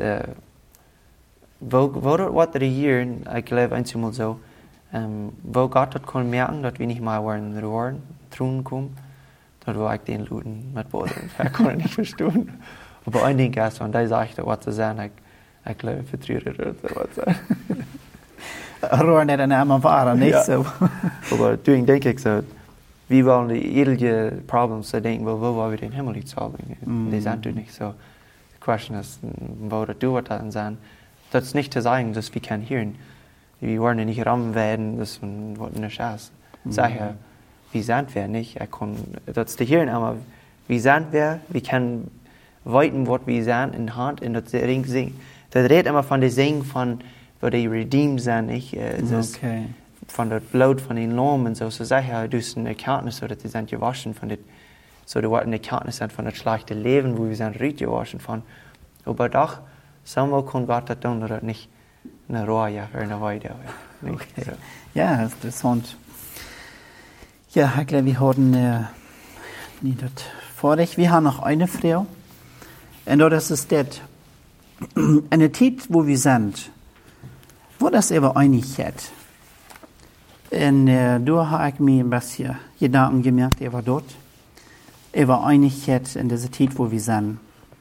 wat er hier, ich glaube einmal so, wo Gott hat können merken, dass wir nicht mal waren Rohren, Thron kommen, dort war ich den Luden mit Boden. Ich konnte nicht verstehen. Aber ein Ding erst, wenn der sagte, was zu sagen, ich glaube, vertrührt oder was. Rohren nicht einmal waren, nicht so. Aber deswegen denke ich so, wie wollen die edle Problems so denken, wo wollen wir den Himmel nicht solven? Die sind nicht so. Die Question ist, wo du was dann sagen. Das ist nicht zu sagen, dass wir können hören. Wir wollen nicht rammen werden, das wird nicht erst. Sag ja, wie sind wir nicht? Das ist zu hören, aber wie sind wir können weiten, was wir sind in Hand, in das Ring singen. Das redet immer von der Singen, von, wo die redeemed sind, nicht? Okay. Von der Blut, von den Lohn und so. So sag ja, du hast eine Erkenntnis, so dass die sind gewaschen von der, so du wolltest eine Erkenntnis haben von das schlechte Leben, wo wir sind richtig gewaschen von. Aber doch, somehow kann Gott das tun, oder nicht eine Ruhe für eine Weide. Okay. So. Ja, das ist interessant. Ja, ich glaube, wir hatten nicht das vor dich. Wir haben noch eine Frau. Und das ist das. Eine Zeit, wo wir sind, wo das eben Einigkeit. Und da habe ich mir ein bisschen Gedanken gemerkt, über dort. Über Einigkeit in dieser Zeit, wo wir sind.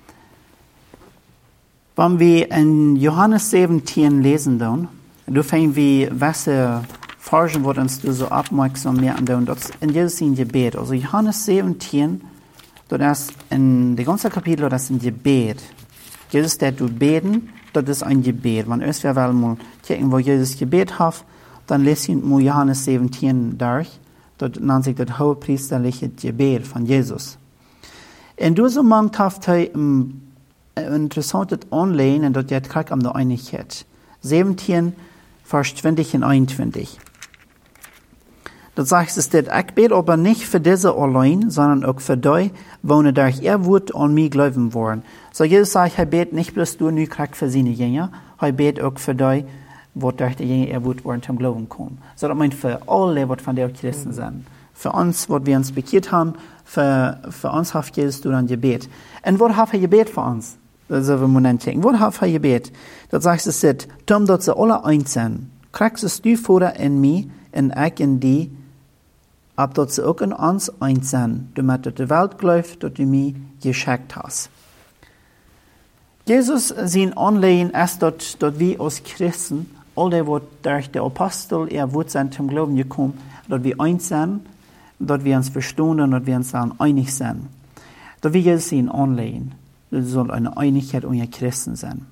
Wenn wir in Johannes 17 lesen, dann fangen wir, was forschen, was uns so aufmerksam machen, und das in Jesus ein Gebet. Also Johannes 17, das ist in dem ganzen Kapitel, das ist ein Gebet. Jesus, der du beten, das ist ein Gebet. Wenn wir mal gucken, wo Jesus Gebet hat, dann lesen wir Johannes 17 durch. Das nennt sich das hohepriesterliche Gebet von Jesus. Und du so mangt haft interessantes Anlehnen, dat je het krijgt om de Einigkeit. 17, Vers 20 en 21. Dat zegt es dit, ik bid aber nicht für diese allein, sondern auch für die, wonen durch ihr Wort an mich glauben wollen. So Jesus sagt, hij betet nicht bloß du nu krijgt für seine Jünger, hij betet auch für die, wat durch die Jünger ihr Wort wollen zum Glauben kommen. So dat meint für alle, wat von der Christen sind. Für uns, wat wir uns bekehrt haben, für uns hat Jesus du dann Gebet. Und wat hat er Gebet für uns? Das ist ein Moment denken. Wat hat er Gebet? Das sagt es dit, Tom, dat sie alle eins sind. Kriegst es du vor in mich, und ich in die, ab dat sie auch in uns eins sind, damit die Welt glaubt, dass du mich geschickt hast. Jesus sein Anliegen ist, dass wir als Christen, alle, die durch die Apostel, ihr Wort sind zum Glauben gekommen, dass wir eins sind, dass wir uns verstehen und dass wir uns dann einig sind. Dass wir Jesus sein Anliegen. Das soll eine Einigkeit unter Christen sein.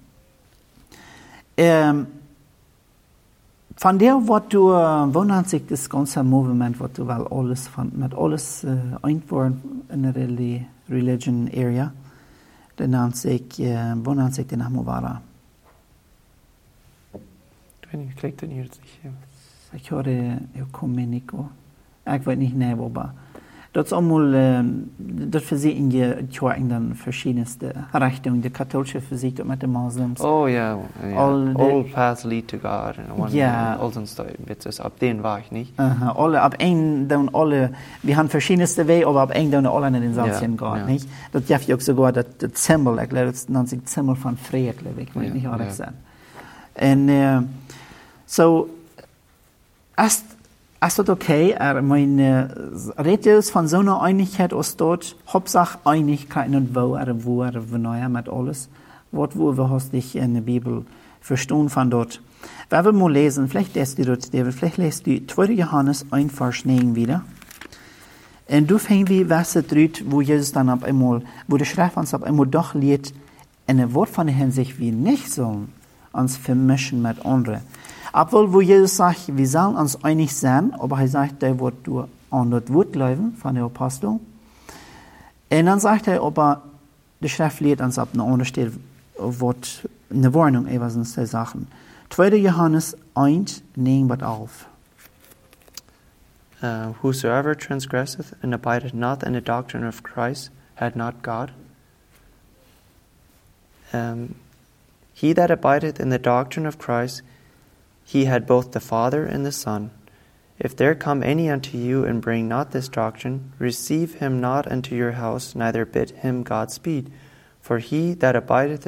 Von der, was du, wundert sich das ganze Movement, was du weil alles mit alles einworden in der Religion Area, der nennt sich, wundert sich der Name war. Ich klick den hier nicht. Ich höre, ich komme nicht. Ich weiß nicht, nee, aber das ist einmal, das versehen die Kirchen dann verschiedenste Richtungen. Die katholische Physik mit den Moslems. Oh ja, all paths lead to God. Ja. All so Stuff, ab denen war ich nicht. Alle, ab ein, dann alle, wir haben verschiedenste Wege, aber ab ein, dann alle in den Salzien gehen, nicht? Das darf ich auch sogar, das Symbol, ich glaube, das nennt sich Symbol von Frieden, glaube ich, wenn ich nicht alles sagen. Und, so, ist das okay? Meine Rede von so einer Einigkeit aus dort, Hauptsache Einigkeit und wo mit alles. Wo hast dich in der Bibel verstehen von dort? Wenn wir mal lesen, vielleicht lässt du dort, vielleicht lässt du 2. Johannes 1, Vers 9 wieder. Und du fängst wie Verse 3, wo Jesus dann ab einmal, wo der Schrift uns ab einmal doch lehrt, in der Wort von der Hinsicht, wir nicht sollen uns vermischen mit anderen. Obwohl, wo Jesus sagt, wir sollen uns einig sein, aber er sagt, der wird du an das Wort glauben von der Apostel. Und dann sagt er, aber die Schrift lehrt uns ab einer anderen Stelle, wird eine Warnung, was uns zu sagen. 2. Johannes 1, 9 bis 11. Whosoever transgresseth and abideth not in the doctrine of Christ hath not God. He that abideth in the doctrine of Christ, he had both the Father and the Son. If there come any unto you and bring not this doctrine, receive him not unto your house, neither bid him Godspeed. For he that abideth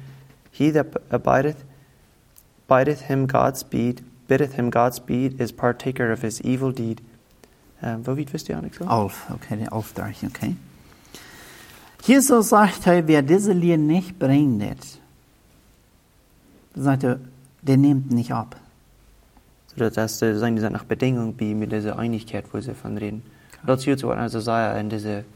biddeth him Godspeed, is partaker of his evil deed. Wo wisst ihr, Alex? Alf, okay, der Alf da, okay. Hier so sagt er, wer diese Lehre nicht bringt, sagt er, der nimmt nicht ab. So, das sind diese nach Bedingungen wie mit dieser Einigkeit, wo sie von reden. Das ist so, also sei in diese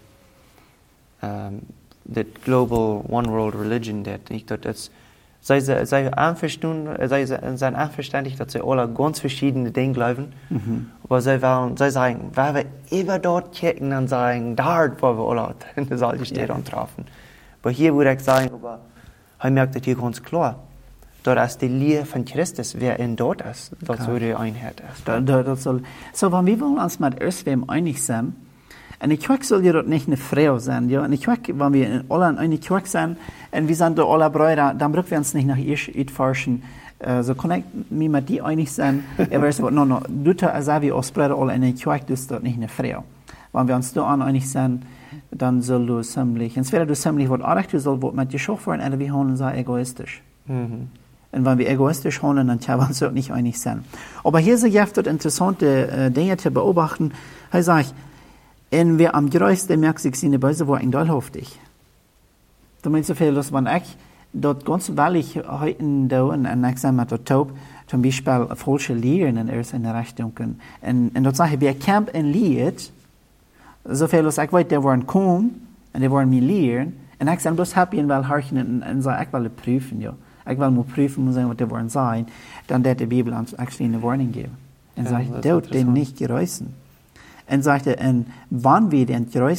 the global one world religion, das sei einverständlich, dass sie alle ganz verschiedene Dinge glauben, aber sie sagen, wenn wir immer dort kicken, dann sagen, da wo wir alle in der Saal stehen und treffen. Aber hier würde ich sagen, aber ich merke das hier ganz klar. Dort ist die Lehre von Christus, wer in dort ist, das so die Einheit ist. So, wenn wir uns mit irgendwem einig sind, und ich Kirche soll ja dort nicht eine Frau sein, ja, und ich Kirche, wenn wir alle in eine Kirche sind, und wir sind dort alle Brüder, dann brauchen wir uns nicht nach ihr forschen, so kann ich mich mit dir einig sein, aber es wird noch, du sagst wie als Brüder alle in eine Kirche, du bist dort nicht eine Frau. Wenn wir uns da einig sind, dann soll du ziemlich, entweder du ziemlich was recht, du sollst mit dir schaffen, oder wir handeln sehr egoistisch. Und wenn wir egoistisch handeln, dann können wir uns dort nicht einig sein. Aber hier sind ja dort interessante Dinge zu beobachten. Er sagt, und wer am größten merkt sich seine Böse, wo ein Teil auf dich. Da meint so viel, dass man echt dort ganz weilig heute da und ich sage mal dort taub, zum Beispiel falsche Lehren in irgendeine Richtung. Und dort sage ich, wer kämpft und lehrt, so viel, dass ich weiß, die wollen kommen und die wollen mich lehren. Und ich sage bloß happy und will horchen und sage, ich will prüfen, ja. Ich will mal prüfen und sagen, was die wollen sein. Dann wird die Bibel uns actually eine Warnung geben. Und sagt, dort den nicht geräußen. Und sagte, und wann wir den geräußen,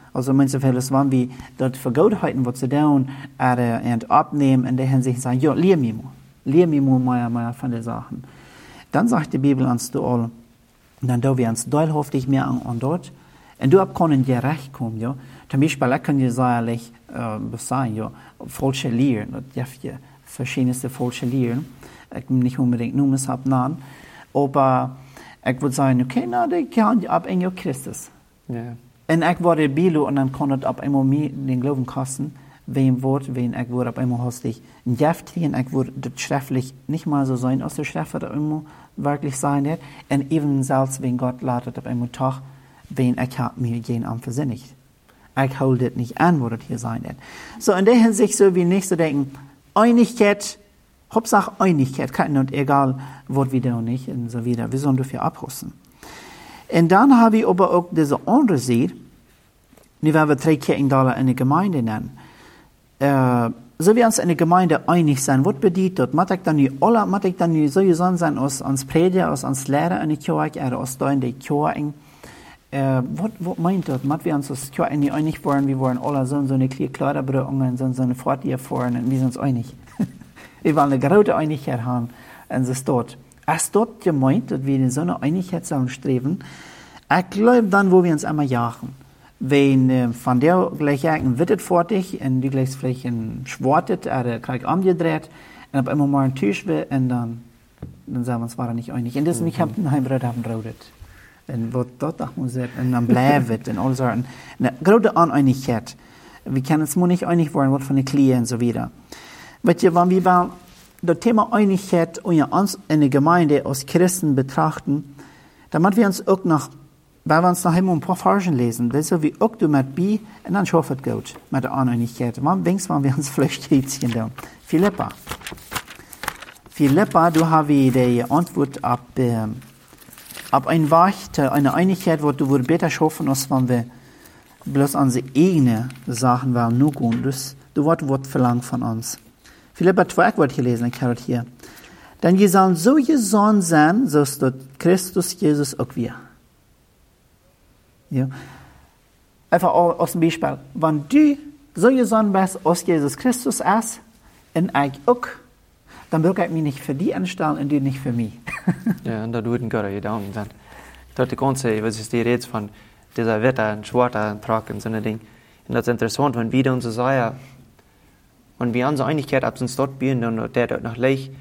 Also mensen veel is wann wie dat vergoedheiten wat ze doen, en abnehmen in der Hinsicht sagen, ja, leer mir mal von den Sachen. Dann sagt die Bibel uns du all, dann da wir uns dollhaftig mehr an dort, und du ab können dir recht kommen, ja. Zum Beispiel, ich kann dir sagen, sagen, ja, falsche Lehren, das darf ja verschiedenste falsche Lehren, ich nicht unbedingt nur es hab nahen, aber ich würde sagen, okay, na, die kann ab in Christus. Ja. Und ich war der Bilo und dann konnte ich ab einmal mir den Glauben kosten, wen ich wurde ab einmal hostig ein Jaft hier, ich würde das schriftlich nicht mal so sein, aus der Schrift wird immer wirklich sein wird, und eben selbst, wenn Gott ladet ab einmal Tag, wen ich hab mir gehen am versinnigt. Ich hole das nicht an, wo das hier sein wird. So, in der Hinsicht so wie nicht zu denken, Einigkeit, Hauptsache Einigkeit, kein und egal, was wir da nicht, und so wieder, wir sollen dafür abrüsten. Und dann habe ich aber auch diese andere Seite, die werden wir 3 Kirchen in der Gemeinde nennen. So wie uns in der Gemeinde einig sein, was bedeutet das? Mag ich dann nicht so sein, aus uns Prediger, aus uns Lehrer in der Kirche, oder aus da in der Kirche. Was meint das? Mag wir uns als Kirche nicht einig wollen, wir wollen alle so eine Kleiderbrücken, so eine Fahrt hier fahren, und wir sind uns einig. Wir wollen eine große Einigkeit haben, und es ist dort. Ist dort gemeint, dass wir in so eine Einigkeit sollen streben? Ich glaube dann, wo wir uns einmal jagen. Wenn von der gleich ein Wittet fertig und die gleich vielleicht ein Schwartet oder gleich umgedreht und auf einmal mal ein Tisch will und dann sagen wir uns, war nicht einig. Und das ich habe den Heimbrot haben rodet. Und was dort auch muss und dann bleibt und all so. Eine große Uneinigkeit. Wir können uns nur nicht einig werden, was von den Klienten und so weiter. Weil wenn wir das Thema Einigkeit in der Gemeinde als Christen betrachten, dann müssen wir uns auch weil wir uns noch einmal ein paar Versen lesen, das ist so wie auch du mit B, und dann schafft es gut, mit der Uneinigkeit. Wann wir uns vielleicht Städtchen da. Philippa, du hast die Antwort ab ein Wacht, eine Einigkeit, wo du besser schaffen, als wenn wir bloß unsere eigenen Sachen wollen, nur gehen. Du wird verlangt von uns. Philippa 2 wird hier lesen, ich habe das hier. Denn ihr sollen so gesonnen sein, so ist Christus Jesus auch wir. Ja. Einfach aus dem Beispiel. Wenn du so gesonnen bist, als Jesus Christus ist, und ich auch, dann will ich mich nicht für die anstellen und die nicht für mich. Ja, und da würden Gott gedaan sein. Dort die ganze, was ist die Rede von dieser Wetter, ein Schwarzer, ein Trag und so ein Ding. Und das ist interessant, wenn wir uns so sagen, und wir unsere Einigkeit ab uns dort bieten und der dort noch leicht,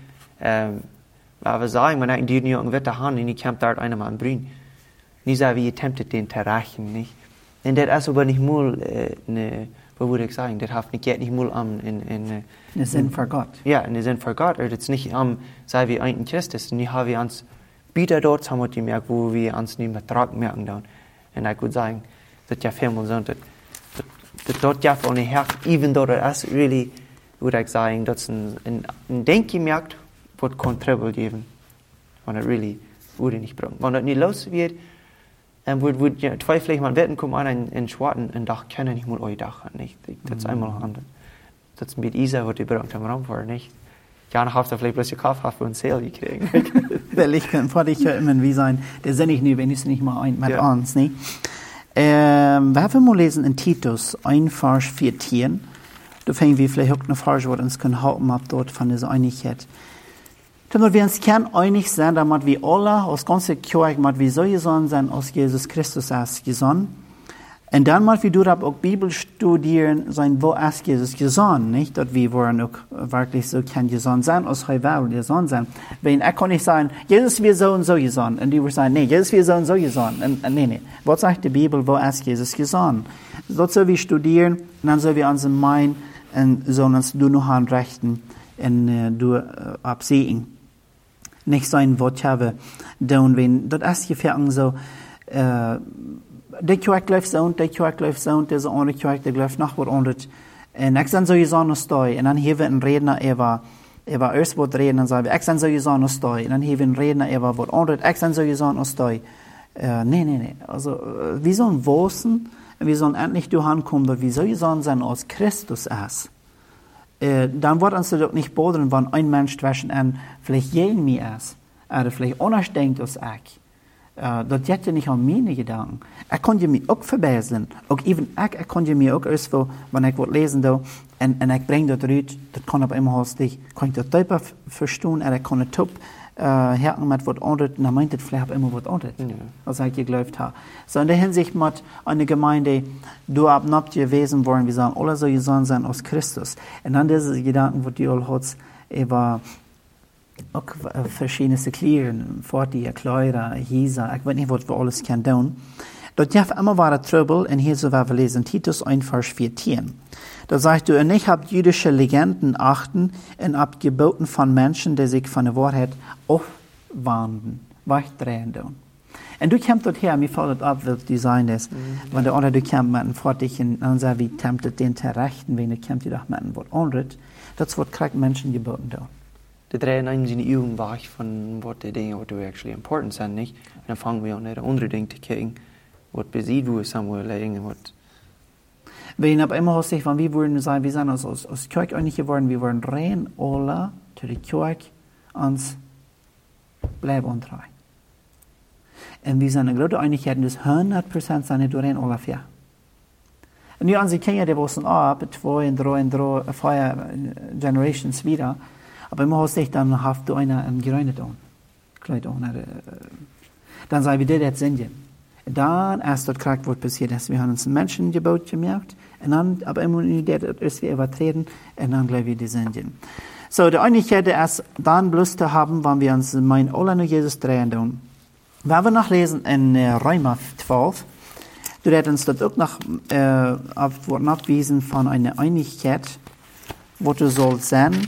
aber wir sagen, wenn ich die nicht Wetter haben, und ich kämpfe dort einmal am Brünn. Nicht so, wie ihr temptet, den zu erreichen, nicht? Und das ist aber nicht mal, was würde ich sagen, das geht nicht mal am, in Sinn für Gott. Ja, in den Sinn für Gott, oder das ist nicht am, sei wie ein Christus, und ich habe uns, wieder dort haben wir gemerkt, wo wir uns nicht mehr tragen merken dann. Und ich würde sagen, das ja viel mal so, das dort ja von der Herz, even though das ist really, würde ich sagen, das ist ein Denkgemerkt, was kann Trouble geben, wenn das really, würde nicht bringen. Wenn das nicht los wird, würde ja, zwei vielleicht mal wetten, kommen einer in Schwarten, ein Dach kennen nicht mal euer Dach, nicht? Das ist einmal anders. Das ist mit Isa, was die bringt am Raum war, nicht? Ja, noch habt ihr vielleicht bloß gekauft, habt ihr einen Sale gekriegt. Weil ich kann vor dich ja immer wie sein, der sind ich nie, wenn ich es nicht mal ein mit uns, nicht? Wir haben mal lesen in Titus 1, Vers 14. Da fangen wir vielleicht auch eine Vers, wo uns können halten ab dort von dieser Einigkeit. Damit wir uns gern einig sein, damit wir alle aus ganzer Kirche, damit wir so gesonnen sein, als Jesus Christus ist gesonnen. Und dann mal wir durch auch Bibel studieren, sein, wo ist Jesus gesonnen, nicht? Dass wir wollen auch wirklich so kein gesonnen sein, als wir wollen gesonnen sein. Wenn ich kann nicht sagen, Jesus wir so und so gesonnen. Und die würden sagen, nee, Jesus wir so und so gesonnen. Nee. Was sagt die Bibel, wo ist Jesus gesonnen? Dort sollen wir studieren, und dann sollen wir uns meinen, und sollen uns nur noch anrechten, und absehen. Nicht sein, was ich habe, wenn, das ist gefährlich so, der Kirche läuft so, und diese andere Kirche, der läuft noch was anderes. Und ich sage so, ich sage noch und dann hier wird ein Redner, er war erst was reden, dann sagen wir, ich sage so, ich sage noch und dann hier wird ein Redner, er war was anderes, ich sage so, ich sage noch nee. Also, wir sollen wissen, wir sollen endlich durchkommen, dass wir so gesonnen sein, als Christus ist. Dann wird uns das nicht boden, wenn ein Mensch zwischen vielleicht gegen mich ist, oder vielleicht anders denkt als ich. Dat jet je niet aan mijn gedanken. Ik kon je me ook verbijzen. Ook even ik kon je me ook eerst wel, wanneer ik wat lezen doe, en ik breng dat eruit, dat kan op eenmaal stig, kan ik dat type verstaan, en ik kan het op herken met wat anders, dan meint het vielleicht immer wat anders, als ik geglaubt habe. So in der Hinsicht mit eine Gemeinde, du abnabt gewesen worden, wir sagen, alle solche Sachen sein aus Christus. Und dann diese Gedanken, wo du all hast, über auch verschiedene Kleren, Forti, Kleider, Hisa, ich weiß nicht, was wir alles können tun. Dort darf immer wahre Trouble, und hier so wir lesen, Titus 1, Vers 14. Da sagt du, und ich hab jüdische Legenden achten und ab Geboten von Menschen, die sich von der Wahrheit aufwandern, wegdrehen tun. Und du kommst dort her, mir fällt ab, was du sein ist, wenn der andere du kommst mit einem Fortigen, und sagt, wie temptet den zu rechten, wenn du kommst, du doch mit einem Wort anderes, das wird kriegt Menschen geboten tun. Die drehen einem seine Augen weg von was die Dinge, die actually important sind, nicht? Und dann fangen wir an, die andere Dinge zu kriegen, was besieht, wo es somewhere liegen, was. Wir haben immer gesagt, wenn wir würden sagen, wir sind aus Kirche eigentlich geworden, wir wollen rein alle zu der Kirche uns bleiben und treu. Und wir sind eine große Einigkeit, dass 100% sind durch rein alle vier. Und nu an sie Kinder, die wussten, 2 und 3 und 3, 4 Generations wieder, aber immer hast du dann haft du einen gereint an, Kleid an, dann sagen wir, das sind die. Dann erst dort kriegt, was passiert ist. Wir haben uns ein Menschengebot gemerkt, und dann, aber immer nicht, dass wir übertreten, und dann gleich wieder senden. So, die Einigkeit ist dann bloß zu haben, wenn wir uns mein alle nur Jesus drehen tun. Wenn wir noch lesen in Römer 12, du hättest uns dort auch noch abwiesen von einer Einigkeit, wo du sollst sein,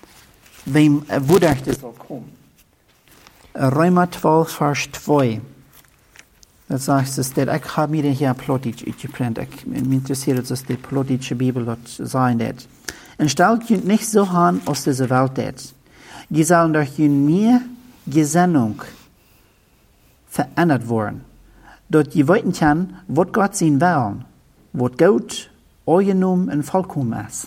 wodurch das soll kommen. Römer 12, Vers 2. Das sagt es, ich habe mir hier Plotitsch geplant. Mich interessiert, dass die Plotitsche Bibel dort sein wird. Und stellt euch nicht so an aus dieser Welt jetzt. Die sollen durch mehr Gesinnung verändert worden. Dort die weiten kann, was Gott sehen will, was gut, angenommen und vollkommen ist.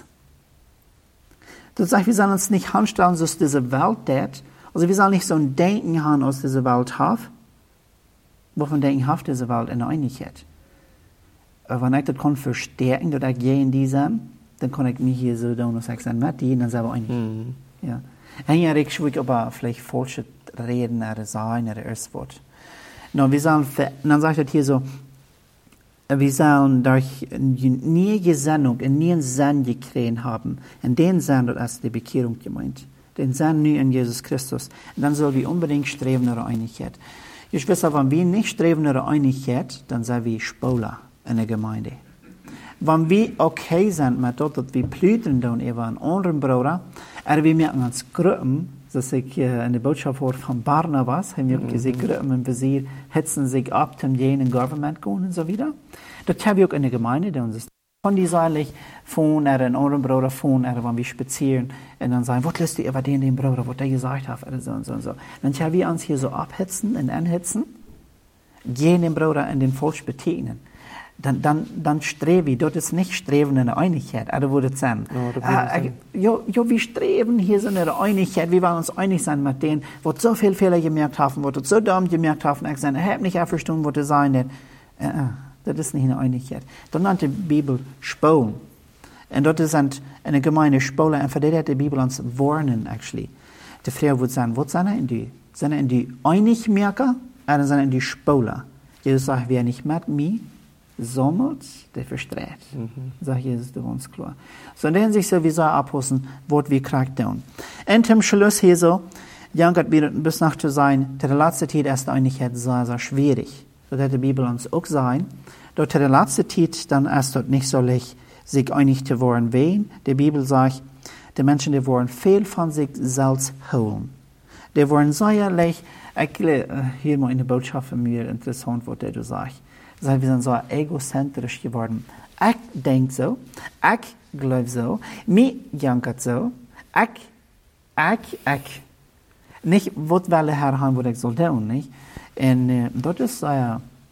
Das sagt, wir sollen uns nicht anstellen, dass diese Welt das, also wir sollen nicht so ein Denken haben aus dieser Welt haben, wovon denken ich auf diese Welt in der Einigkeit. Wenn ich das kann verstärken, dass ich gehe in diesen, dann kann ich mich hier so tun, dass ich sage, mit denen, dann sind wir einig. Ja. Und hier ich schwierig, aber vielleicht falsche Reden oder sein oder erst Wort. No, wir sollen, dann sagt er hier so, wir sollen durch nie Gesinnung, nie einen Sinn gekriegt haben. Und den Sinn, das ist die Bekehrung gemeint. Den Sinn nur in Jesus Christus. Und dann sollen wir unbedingt streben nach der Einigkeit. Ich weiß, wenn wir nicht streben nach der Einigkeit, dann sind wir Spoiler in der Gemeinde. Wenn wir okay sind mit das, dass wir plütern tun über einen anderen Bruder, aber wir merken uns Gruppen, dass ich in der Botschaft von Barnabas, haben wir gesagt, Gruppen im Visier hetzen sich ab zum jenen Government gehen und so wieder. Das haben wir auch in der Gemeinde, die uns von die seilig von einen anderen Bruder von, wenn wir spazieren und dann sagen, was lässt du über den Bruder, was der gesagt hat, oder so und so und so. Dann haben wir uns hier so abhetzen und anhetzen, jenen Bruder in den Volk betegnen. Dann streben wir, das ist nicht Streben in der Einigkeit, oder wo das sein? Wir streben hier so in der Einigkeit, wir wollen uns einig sein mit denen, die so viele Fehler gemerkt haben, die so dumm gemerkt haben, ich habe nicht verstanden, was das sein wird. Das ist nicht eine Einigkeit. Dann nennt die Bibel Spolen. Und das ist eine gemeine Spole, und für die hat die Bibel uns warnen, actually. Die Frage wird sagen, was sind die? Sind die Einigmerker, oder sind die Spoler? Jesus sagt, wer nicht mit mir sammelt, der verstreut. Sagt Jesus, du uns klar. So in der Hinsicht so, wie soll abhussen, was wir kriegen tun. Und zum Schluss hier so, Jankert bietet bis nach zu sein, der letzte Zeit ist die Einigkeit sehr, sehr schwierig. Das hat die Bibel uns auch sein. Dort der letzte Zeit, dann ist dort nicht so leicht, sich einig zu werden. Wen? Die Bibel sagt, die Menschen, die wollen viel von sich selbst holen. Die wollen sehr leicht, hier mal in der Botschaft von mir interessant, was du sagst. Wir sind so egozentrisch geworden. Ich denke so, ich glaube so, mir jankert so, ich. Nicht, was will der Herr haben, was ich soll tun, nicht? Und das ist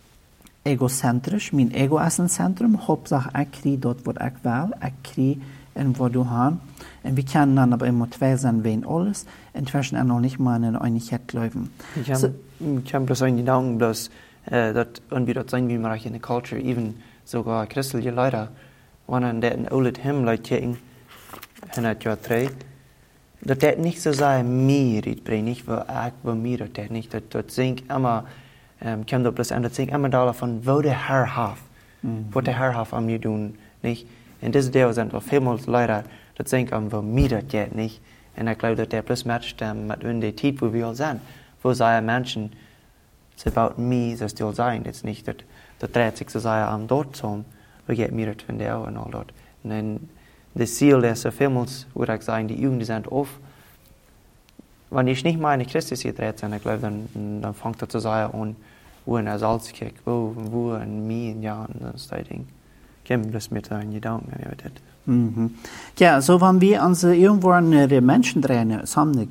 egozentrisch, mein Ego ist ein Zentrum, Hauptsache ich kriege dort, was ich will, ich kriege und wo du hast. Und wir können dann aber immer zwei sein, wen alles, inzwischen auch noch nicht mal in Einigkeit glauben. Ich habe bloß einen Gedanken, dass und wie das sein, wie man in der Culture, even sogar christliche Leute, wenn der ein olet Himmel kicken, in Jahr 3, dass der nicht so sei, mir bringt, nicht, wo mir das nicht, das singt immer, kommt bloß an, das singt immer davon, wo der Herr hat, wo der Herr hat an mir tun, nicht? Und das ist sind vielmals Leute, das singt wo mir das geht, nicht? Und ich glaube, dass der bloß matcht mit in der Zeit, wo wir all sind, wo sei Menschen, it's about me, das soll sein, jetzt nicht, das dreht sich so sei am dort zum, wo geht mir das von der und all dort. Und dann, das Ziel, das so vielmals, würde ich sagen, die Jugend sind oft, wenn ich nicht meine Christus hier dreht, ich glaube, dann fängt das zu sein an, wo ein Salz kriegt, wo ein mir in Jahren, das Ding. Ich habe bloß mit einen Gedanken über das. Mhm. Ja, so wenn wir uns irgendwo eine Menschen drehen, sammeln,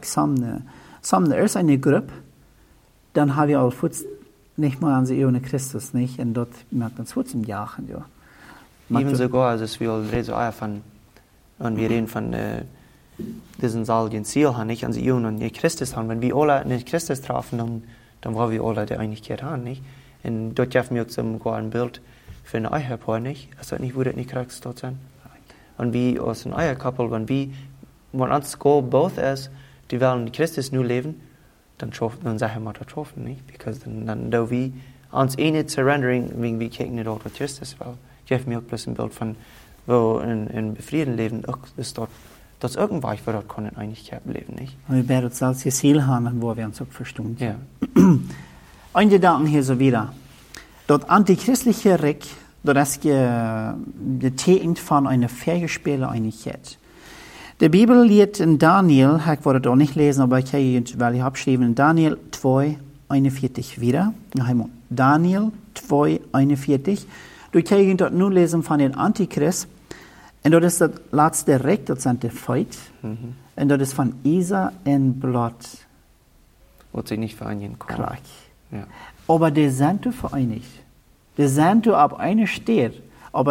erst eine Gruppe, dann haben wir auch nicht mal an sie ohne Christus, nicht? Und dort merkt man es im Jahren, ja. Even sogar, also wir reden so von, und wir reden von diesen salgen Ziel haben, nicht an sie und nicht Christus haben. Wenn wir alle nicht Christus treffen, dann wollen wir alle die Einigkeit haben, nicht? Und dort haben wir auch ein Bild für eine Ehepaar, nicht? Also nicht, wo das nicht Christus dort sein. Und wie aus einer Ehepaar, wenn uns Goal both ist, die wollen Christus nur leben, dann sagen wir das schaffen, nicht? Because dann da wir uns nicht surrendering, wegen wir kicken nicht auch was Christus will. Ich habe mir auch bloß ein Bild von, wo in befrieden leben, ist dort, das irgendwas, wo dort kann in Einigkeit leben, nicht? Und wir werden uns als Ziel haben, wo wir uns auch verstehen. Ja. Ein Gedanken hier so wieder. Dort antichristliche Reck, das betekent von einer vergespielte Einigkeit. Die Bibel liegt in Daniel, ich wollte das auch nicht lesen, aber ich habe abgeschrieben, in Daniel 2:41 wieder. Daniel 2:41. Du kannst dort nur lesen von den Antichrist. Und dort ist das letzte Recht, das sind die Feit. Und dort ist von Isa und Blut. Wird sich nicht vereinigen können. Klar. Ja. Aber die sind vereinigt. Die sind ab einer steht. Aber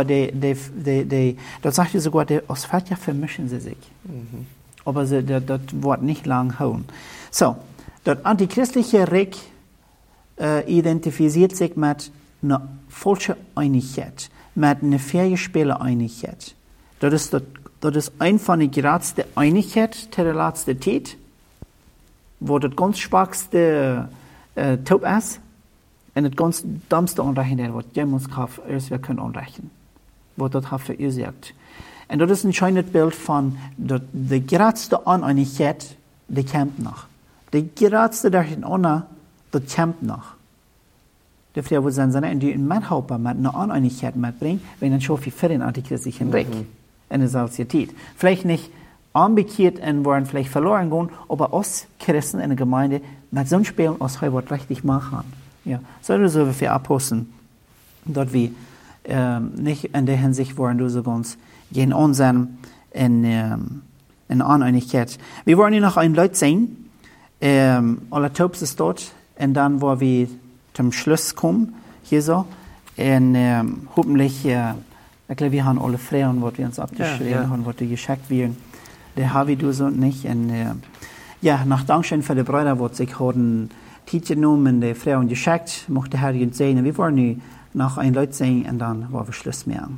das sagt ja sogar, aus Vater vermischen sie sich. Aber das wird nicht lang hauen. So, das antichristliche Recht identifiziert sich mit einer falschen Einigkeit, mit einer vergespielte Einigkeit. Das ist eine von den geradsten Einigkeit der letzten Zeit, wo das ganz schwachste Top ist und das ganz dummste Unrecht, was jemals wir können anrechnen, wo das hat verursacht. Und das ist ein schönes Bild von der geradste Uneinigkeit, die kämpft noch. Die geradste durcheinander, das kämpft noch. Die Frau wird sein, und die in mein Haupt mit einer Uneinigkeit mitbringen, wenn dann schon für den antichristlichen Weg in der Sozietät. Vielleicht nicht anbekehrt und wollen vielleicht verloren gehen, aber uns Christen in der Gemeinde mit so einem Spiel aus Heimat richtig machen. Ja, so für Aposteln, dort wie nicht in der Hinsicht wollen du so ganz gehen unseren in Uneinigkeit. Wir wollen hier noch ein Leute sehen, alle Tobs ist dort, und dann, wo wir zum Schluss kommen, hier so, und hoffentlich, ich glaube, wir haben alle Frauen, was wir uns abgeschrieben haben, was die geschickt werden. Der habe du so nicht. Und nach Dankeschön für die Brüder, die sich haben Zeit genommen, die Frauen geschickt, mochte Herr uns sehen. Wir wollen nu noch ein Leute sehen, und dann wollen wir Schluss machen.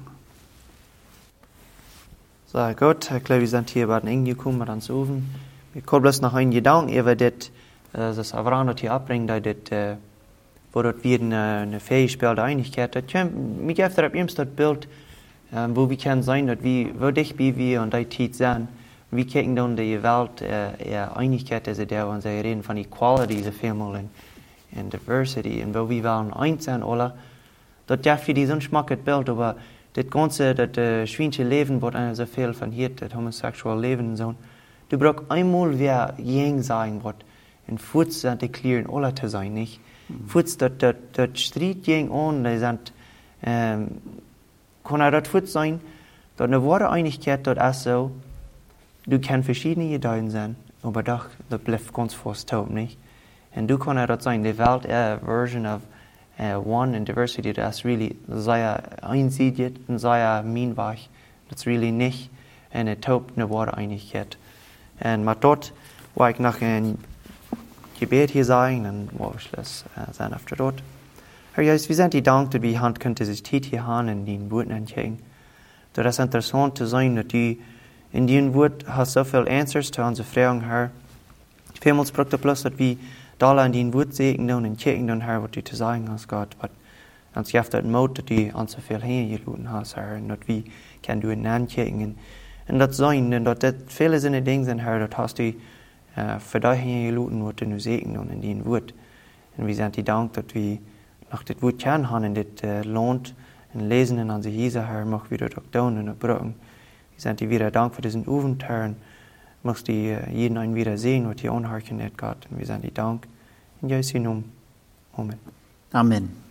So gut, ich glaube, wir sind hier bei den Ende gekommen, mit uns oben. Wir kommen bloß noch einen Gedanken über das Avran, das hier abbringt, wo dort wieder eine fähige Einigkeit. Mir gibt es das Bild, wo wir können sein, dass wo dich wir und die Zeit sind. Wir gucken dann die Welt, Einigkeit ist da, und sie reden von Equality, so vielmal, in Diversity, und wo wir wollen eins sein, alle. Das darf für diesen schmackes Bild, aber das ganze, das schwierige Leben, wird einer so viel von hier, das homosexuelle Leben und so. Du brauchst einmal, wer jeng sein wird, und Fuß sind die klären, alle zu sein, nicht? Fuß, das Streit jeng an, die sind, kann das Fuß sein, dass eine wahre Einigkeit dort ist so, du kannst verschiedene Ideen sein, aber doch, das bleibt ganz fast taub, nicht? Und du kannst das sein, die Welt, Version of one in diversity, das really, sei einsiedelt und sei minwach, das really nicht. en het taupt ne Worteinigkeit. En maar dort war ich nach ein Gebet hier sein, und war ich das sein after dort. Herr Jesus, wir sind dir dankbar, dass wir Hand könnte sich Zeit hier haben in den Worten entgegen. Das ist interessant zu sein, dass du in den Wort hast so viele Answers zu unseren Fragen, Herr. Vielmals braucht es bloß, dass wir da in den Wort sehen und checken, Herr, was du zu sagen hast, Gott. Aber uns gibt das Mut, dass du uns so viel hingeladen hast, Herr, und dass wir können du in den checken. Und das sein, und dass das viele sind Dinge sind, Herr, das hast du für dich hingeladen, was du nu sehen und in den Wort. Und wir sind dir dankbar, dass wir nach das Wort kennen haben, und das lohnt, und lesen in unsere Hise, Herr, mach wieder durch Daunen und Brücken. Wir sind dir wieder dankbar für diesen Abend, Herr, und machst du jeden einen wieder sehen, was dir anhören hat, Gott. Und wir sind dir dankbar. In Jesu Namen. Amen. Amen.